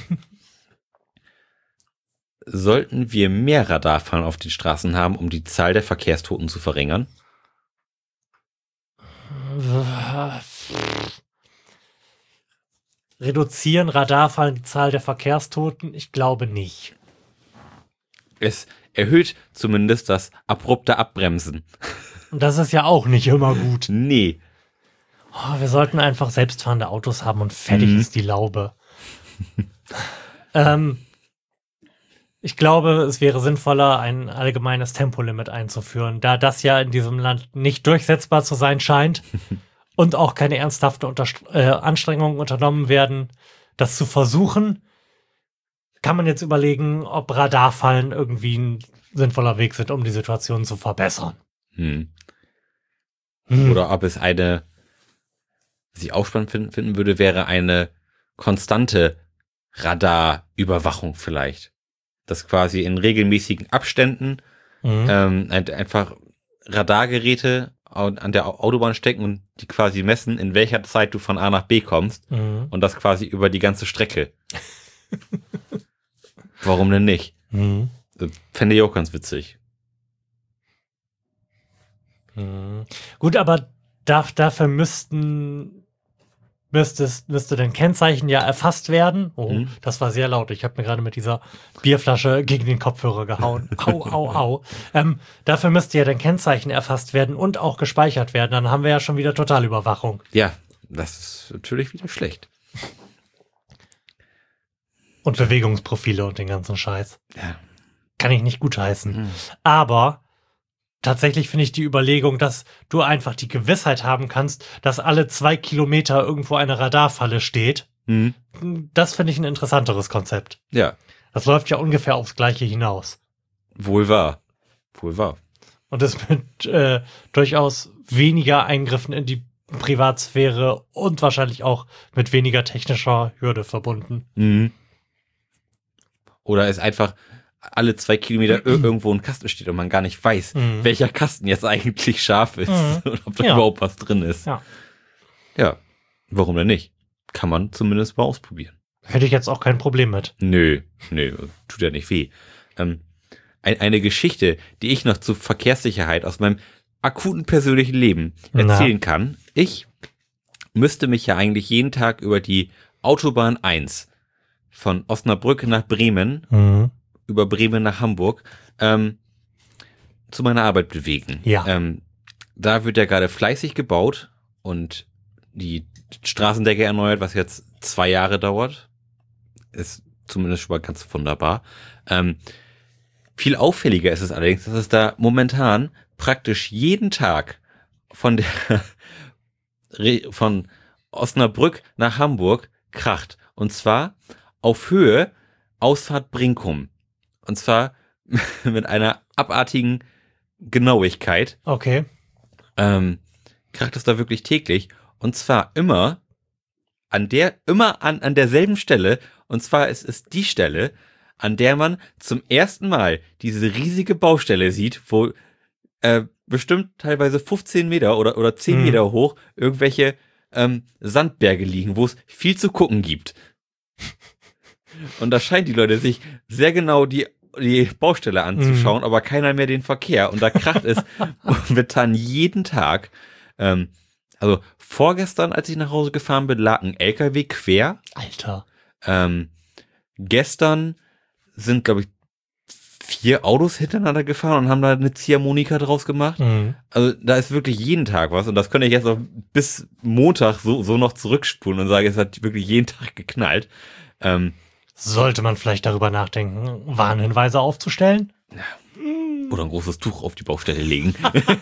Sollten wir mehr Radarfahnen auf den Straßen haben, um die Zahl der Verkehrstoten zu verringern? Reduzieren Radarfallen die Zahl der Verkehrstoten? Ich glaube nicht. Es erhöht zumindest das abrupte Abbremsen. Und das ist ja auch nicht immer gut. Nee. Oh, wir sollten einfach selbstfahrende Autos haben und fertig ist die Laube. Ich glaube, es wäre sinnvoller, ein allgemeines Tempolimit einzuführen, da das ja in diesem Land nicht durchsetzbar zu sein scheint und auch keine ernsthafte Anstrengungen unternommen werden, das zu versuchen. kann man jetzt überlegen, ob Radarfallen irgendwie ein sinnvoller Weg sind, um die Situation zu verbessern. Oder ob es was ich auch spannend finden würde, wäre eine konstante Radarüberwachung vielleicht. Dass quasi in regelmäßigen Abständen einfach Radargeräte an der Autobahn stecken und die quasi messen, in welcher Zeit du von A nach B kommst und das quasi über die ganze Strecke. Warum denn nicht? Fände ich auch ganz witzig. Gut, aber dafür müsste dein Kennzeichen ja erfasst werden. Oh, das war sehr laut. Ich habe mir gerade mit dieser Bierflasche gegen den Kopfhörer gehauen. Au, au, au. Dafür müsste ja dein Kennzeichen erfasst werden und auch gespeichert werden. Dann haben wir ja schon wieder Totalüberwachung. Ja, das ist natürlich wieder schlecht. Und Bewegungsprofile und den ganzen Scheiß. Ja. Kann ich nicht gutheißen. Aber tatsächlich finde ich die Überlegung, dass du einfach die Gewissheit haben kannst, dass alle 2 Kilometer irgendwo eine Radarfalle steht. Das finde ich ein interessanteres Konzept. Ja. Das läuft ja ungefähr aufs Gleiche hinaus. Wohl wahr. Und das mit durchaus weniger Eingriffen in die Privatsphäre und wahrscheinlich auch mit weniger technischer Hürde verbunden. Oder es einfach alle 2 Kilometer irgendwo ein Kasten steht und man gar nicht weiß, welcher Kasten jetzt eigentlich scharf ist und ob da überhaupt was drin ist. Ja, warum denn nicht? Kann man zumindest mal ausprobieren. Hätte ich jetzt auch kein Problem mit. Nö, tut ja nicht weh. Eine Geschichte, die ich noch zur Verkehrssicherheit aus meinem akuten persönlichen Leben erzählen kann. Ich müsste mich ja eigentlich jeden Tag über die Autobahn 1 von Osnabrück nach Bremen, über Bremen nach Hamburg, zu meiner Arbeit bewegen. Ja. Da wird ja gerade fleißig gebaut und die Straßendecke erneuert, was jetzt 2 Jahre dauert. Ist zumindest schon mal ganz wunderbar. Viel auffälliger ist es allerdings, dass es da momentan praktisch jeden Tag von Osnabrück nach Hamburg kracht. Und zwar auf Höhe Ausfahrt Brinkum. Und zwar mit einer abartigen Genauigkeit. Okay. Kracht es da wirklich täglich. Und zwar immer an derselben Stelle. Und zwar ist es die Stelle, an der man zum ersten Mal diese riesige Baustelle sieht, wo bestimmt teilweise 15 Meter oder 10 Meter hoch irgendwelche Sandberge liegen, wo es viel zu gucken gibt. Und da scheinen die Leute sich sehr genau die Baustelle anzuschauen, aber keiner mehr den Verkehr. Und da kracht es momentan jeden Tag. Also vorgestern, als ich nach Hause gefahren bin, lag ein LKW quer. Alter. Gestern sind, glaube ich, 4 Autos hintereinander gefahren und haben da eine Ziehharmonika draus gemacht. Also da ist wirklich jeden Tag was. Und das könnte ich jetzt auch bis Montag so noch zurückspulen und sagen, es hat wirklich jeden Tag geknallt. Sollte man vielleicht darüber nachdenken, Warnhinweise aufzustellen? Oder ein großes Tuch auf die Baustelle legen.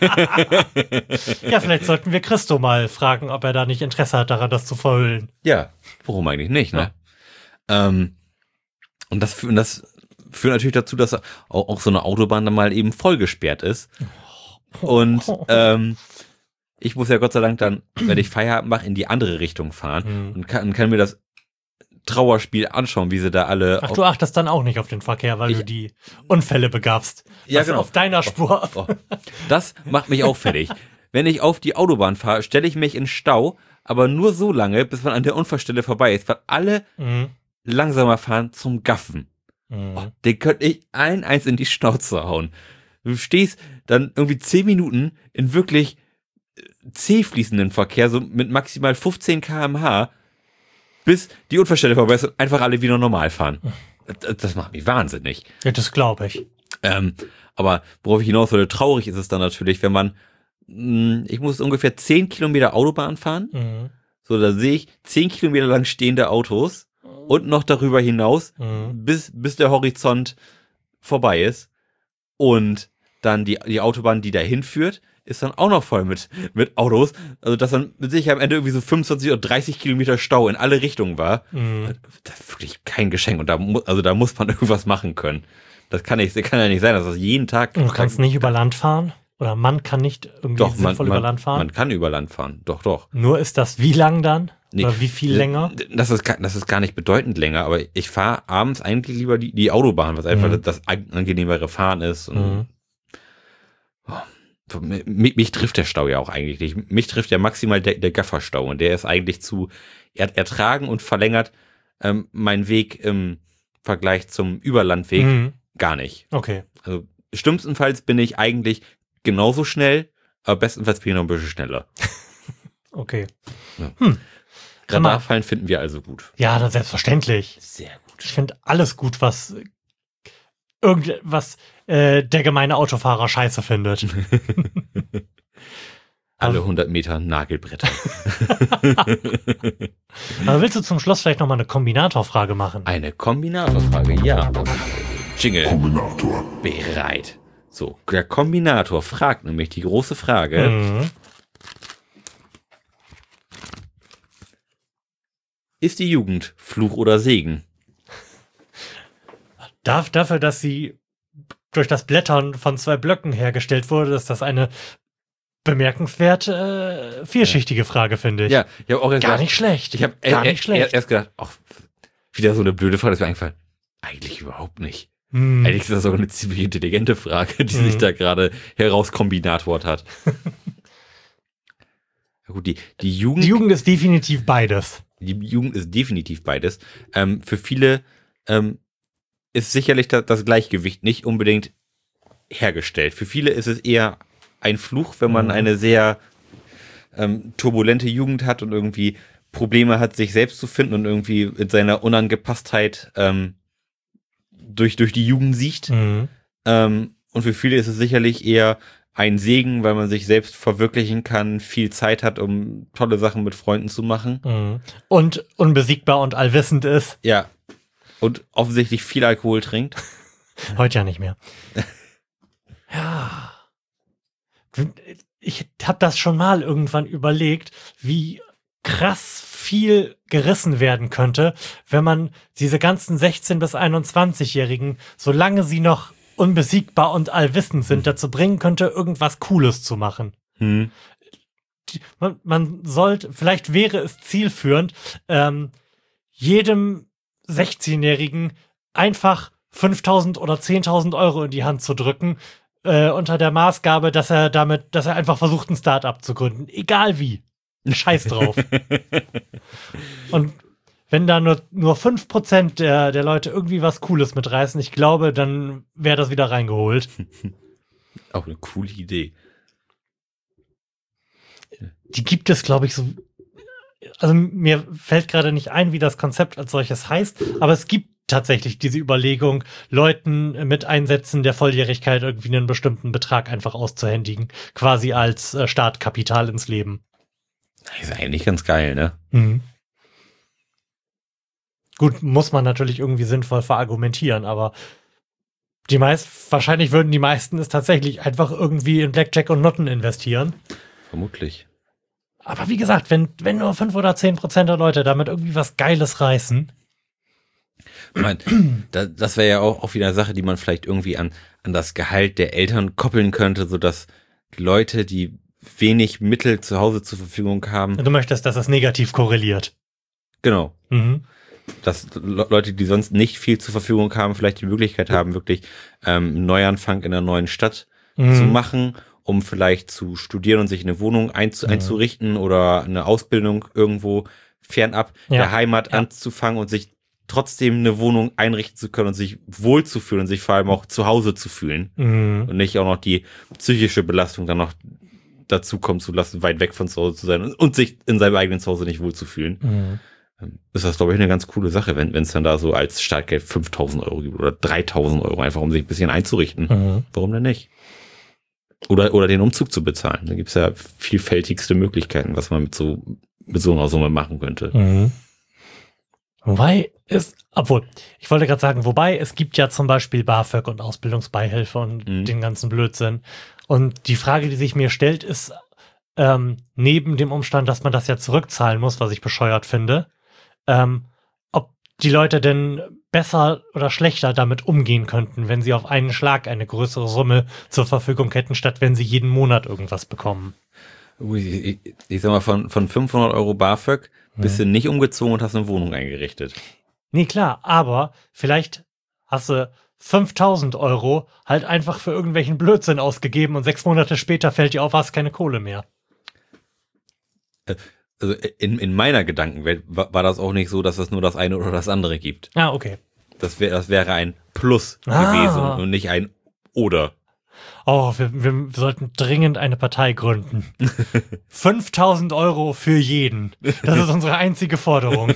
Ja, vielleicht sollten wir Christo mal fragen, ob er da nicht Interesse hat daran, das zu verhüllen. Ja, warum eigentlich nicht, ne? Ja. Und das führt natürlich dazu, dass auch so eine Autobahn dann mal eben vollgesperrt ist. Und ich muss ja Gott sei Dank dann, wenn ich Feierabend mache, in die andere Richtung fahren und kann mir das Trauerspiel anschauen, wie sie da alle... Ach, du achtest dann auch nicht auf den Verkehr, weil du die Unfälle begabst. Ja, genau. Auf deiner Spur. Das macht mich auch fertig. Wenn ich auf die Autobahn fahre, stelle ich mich in Stau, aber nur so lange, bis man an der Unfallstelle vorbei ist, weil alle langsamer fahren zum Gaffen. Den könnte ich allen eins in die Schnauze hauen. Du stehst dann irgendwie 10 Minuten in wirklich zäh fließenden Verkehr, so mit maximal 15 km/h, bis die Unfallstelle vorbei ist und einfach alle wieder normal fahren. Das macht mich wahnsinnig. Ja, das glaube ich. Aber worauf ich hinaus wollte, traurig ist es dann natürlich, wenn man, ich muss ungefähr 10 Kilometer Autobahn fahren. So, da sehe ich 10 Kilometer lang stehende Autos und noch darüber hinaus, bis der Horizont vorbei ist. Und dann die Autobahn, die dahin führt, ist dann auch noch voll mit Autos. Also, dass dann mit Sicherheit am Ende irgendwie so 25 oder 30 Kilometer Stau in alle Richtungen war. Das ist wirklich kein Geschenk. Und da muss man irgendwas machen können. Das kann ja nicht sein, dass das jeden Tag... Du kannst nicht über Land fahren? Oder man kann nicht irgendwie sinnvoll über Land fahren? Man kann über Land fahren, doch. Nur ist das wie lang dann? Nee, oder wie viel länger? Das ist gar nicht bedeutend länger, aber ich fahre abends eigentlich lieber die Autobahn, was einfach das angenehmere Fahren ist. Und mich trifft der Stau ja auch eigentlich nicht. Mich trifft ja maximal der Gafferstau und der ist eigentlich zu ertragen und verlängert meinen Weg im Vergleich zum Überlandweg gar nicht. Okay. Also schlimmstenfalls bin ich eigentlich genauso schnell, aber bestenfalls bin ich noch ein bisschen schneller. Okay. Ja. Radarfallen finden wir also gut. Ja, das selbstverständlich. Sehr gut. Ich finde alles gut, was der gemeine Autofahrer scheiße findet. Alle 100 Meter Nagelbretter. Aber willst du zum Schluss vielleicht nochmal eine Kombinatorfrage machen? Eine Kombinatorfrage, ja. Jingle. Kombinator. Bereit. So, der Kombinator fragt nämlich die große Frage. Ist die Jugend Fluch oder Segen? Dafür, dass sie durch das Blättern von 2 Blöcken hergestellt wurde, ist das eine bemerkenswert vielschichtige Frage, finde ich. Ja, ich habe auch erst gar nicht schlecht. Ich habe erst gedacht, wieder so eine blöde Frage, das mir eingefallen. Eigentlich überhaupt nicht. Eigentlich ist das sogar eine ziemlich intelligente Frage, die sich da gerade herauskombinatort hat. Ja, gut, die Jugend... Die Jugend ist definitiv beides. Die Jugend ist definitiv beides. Für viele ist sicherlich das Gleichgewicht nicht unbedingt hergestellt. Für viele ist es eher ein Fluch, wenn man eine sehr turbulente Jugend hat und irgendwie Probleme hat, sich selbst zu finden und irgendwie mit seiner Unangepasstheit durch die Jugend sieht. Und für viele ist es sicherlich eher ein Segen, weil man sich selbst verwirklichen kann, viel Zeit hat, um tolle Sachen mit Freunden zu machen. Und unbesiegbar und allwissend ist. Ja. Und offensichtlich viel Alkohol trinkt. Heute ja nicht mehr. Ja. Ich habe das schon mal irgendwann überlegt, wie krass viel gerissen werden könnte, wenn man diese ganzen 16- bis 21-Jährigen, solange sie noch unbesiegbar und allwissend sind, dazu bringen könnte, irgendwas Cooles zu machen. Man sollte, vielleicht wäre es zielführend, jedem 16-Jährigen einfach 5.000 oder 10.000 Euro in die Hand zu drücken, unter der Maßgabe, dass er einfach versucht, ein Start-up zu gründen. Egal wie. Scheiß drauf. Und wenn da nur 5% der Leute irgendwie was Cooles mitreißen, ich glaube, dann wäre das wieder reingeholt. Auch eine coole Idee. Die gibt es, glaube ich, so. Also mir fällt gerade nicht ein, wie das Konzept als solches heißt, aber es gibt tatsächlich diese Überlegung, Leuten mit Einsätzen der Volljährigkeit irgendwie einen bestimmten Betrag einfach auszuhändigen, quasi als Startkapital ins Leben. Das ist eigentlich ganz geil, ne? Gut, muss man natürlich irgendwie sinnvoll verargumentieren, aber wahrscheinlich würden die meisten es tatsächlich einfach irgendwie in Blackjack und Nutten investieren. Vermutlich. Aber wie gesagt, wenn nur 5 oder 10% der Leute damit irgendwie was Geiles reißen. Ich meine, das wäre ja auch wieder eine Sache, die man vielleicht irgendwie an das Gehalt der Eltern koppeln könnte, sodass Leute, die wenig Mittel zu Hause zur Verfügung haben. Du möchtest, dass das negativ korreliert. Genau. Dass Leute, die sonst nicht viel zur Verfügung haben, vielleicht die Möglichkeit haben, wirklich einen Neuanfang in einer neuen Stadt zu machen, um vielleicht zu studieren und sich eine Wohnung einzurichten oder eine Ausbildung irgendwo fernab der Heimat anzufangen und sich trotzdem eine Wohnung einrichten zu können und sich wohlzufühlen und sich vor allem auch zu Hause zu fühlen und nicht auch noch die psychische Belastung dann noch dazu kommen zu lassen, weit weg von zu Hause zu sein und sich in seinem eigenen Zuhause nicht wohlzufühlen. Ist das, glaube ich, eine ganz coole Sache, wenn es dann da so als Startgeld 5.000 Euro gibt oder 3.000 Euro, einfach um sich ein bisschen einzurichten. Warum denn nicht? Oder den Umzug zu bezahlen. Da gibt es ja vielfältigste Möglichkeiten, was man mit so einer Summe machen könnte. Wobei ich wollte gerade sagen, es gibt ja zum Beispiel BAföG und Ausbildungsbeihilfe und den ganzen Blödsinn. Und die Frage, die sich mir stellt, ist, neben dem Umstand, dass man das ja zurückzahlen muss, was ich bescheuert finde, ob die Leute denn besser oder schlechter damit umgehen könnten, wenn sie auf einen Schlag eine größere Summe zur Verfügung hätten, statt wenn sie jeden Monat irgendwas bekommen. Ich sag mal, von 500 Euro BAföG bist du nicht umgezogen und hast eine Wohnung eingerichtet. Nee, klar, aber vielleicht hast du 5.000 Euro halt einfach für irgendwelchen Blödsinn ausgegeben und 6 Monate später fällt dir auf, hast keine Kohle mehr. Also in meiner Gedankenwelt war das auch nicht so, dass es nur das eine oder das andere gibt. Ah, okay. Das wäre ein Plus gewesen und nicht ein Oder. Oh, wir sollten dringend eine Partei gründen. 5.000 Euro für jeden. Das ist unsere einzige Forderung.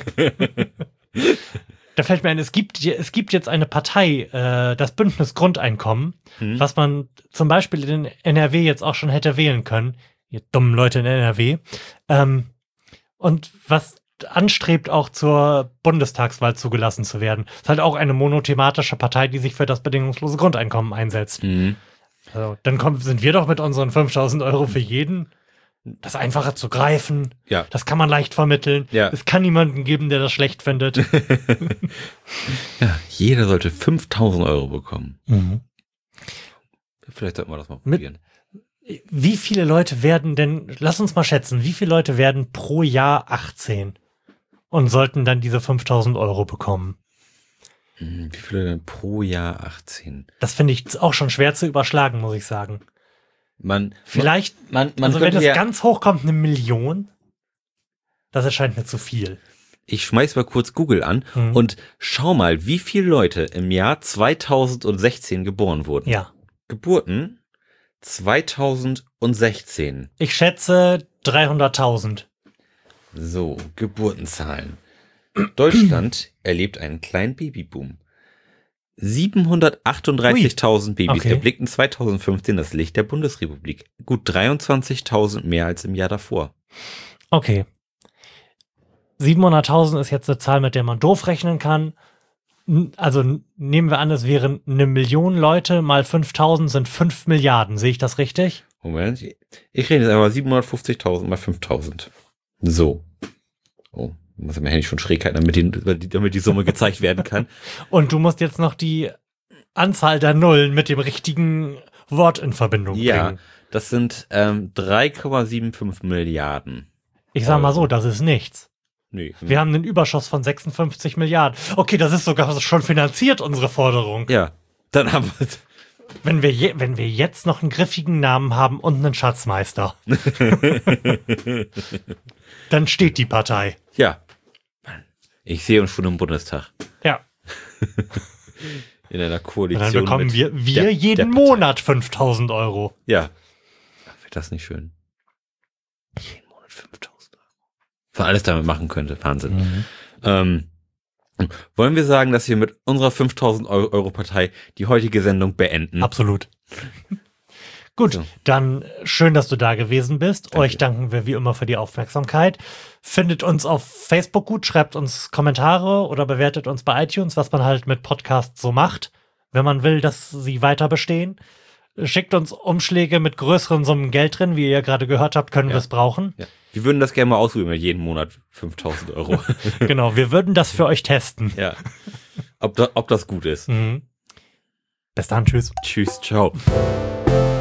Da fällt mir ein, es gibt jetzt eine Partei, das Bündnis Grundeinkommen, was man zum Beispiel in NRW jetzt auch schon hätte wählen können. Ihr dummen Leute in NRW. Und was anstrebt, auch zur Bundestagswahl zugelassen zu werden. Ist halt auch eine monothematische Partei, die sich für das bedingungslose Grundeinkommen einsetzt. Also, dann sind wir doch mit unseren 5.000 Euro für jeden. Das ist einfacher zu greifen. Ja. Das kann man leicht vermitteln. Ja. Es kann niemanden geben, der das schlecht findet. Ja, jeder sollte 5.000 Euro bekommen. Vielleicht sollten wir das mal probieren. Wie viele Leute lass uns mal schätzen, wie viele Leute werden pro Jahr 18 und sollten dann diese 5.000 Euro bekommen? Wie viele denn pro Jahr 18? Das finde ich auch schon schwer zu überschlagen, muss ich sagen. Man also wenn es ganz hoch kommt, 1 Million, das erscheint mir zu viel. Ich schmeiß mal kurz Google an und schau mal, wie viele Leute im Jahr 2016 geboren wurden. Ja. Geburten 2016. Ich schätze 300.000. So, Geburtenzahlen. Deutschland erlebt einen kleinen Babyboom. 738.000 Babys erblickten 2015 das Licht der Bundesrepublik. Gut 23.000 mehr als im Jahr davor. Okay. 700.000 ist jetzt eine Zahl, mit der man doof rechnen kann. Also nehmen wir an, es wären 1 Million Leute mal 5.000 sind 5 Milliarden. Sehe ich das richtig? Moment, ich rede jetzt aber 750.000 mal 5.000. So. Oh, muss mein Handy schon schräg halten, damit die Summe gezeigt werden kann. Und du musst jetzt noch die Anzahl der Nullen mit dem richtigen Wort in Verbindung bringen. Ja, das sind 3,75 Milliarden. Ich sag mal so, das ist nichts. Nee. Wir haben einen Überschuss von 56 Milliarden. Okay, das ist sogar schon finanziert, unsere Forderung. Ja, dann haben wir... Wenn wir jetzt noch einen griffigen Namen haben und einen Schatzmeister, dann steht die Partei. Ja. Ich sehe uns schon im Bundestag. Ja. In einer Koalition. Und dann bekommen wir jeden Monat 5.000 Euro. Ja. Wäre das nicht schön? Jeden Monat 5.000 Euro. Was man alles damit machen könnte. Wahnsinn. Wollen wir sagen, dass wir mit unserer 5.000 Euro Partei die heutige Sendung beenden? Absolut. Gut, dann schön, dass du da gewesen bist. Danke. Euch danken wir wie immer für die Aufmerksamkeit. Findet uns auf Facebook gut, schreibt uns Kommentare oder bewertet uns bei iTunes, was man halt mit Podcasts so macht, wenn man will, dass sie weiter bestehen. Schickt uns Umschläge mit größeren Summen Geld drin, wie ihr gerade gehört habt, können wir es brauchen. Ja. Wir würden das gerne mal ausprobieren, jeden Monat 5.000 Euro. Genau, wir würden das für euch testen. Ja. Ob das gut ist. Bis dann, tschüss. Tschüss, ciao.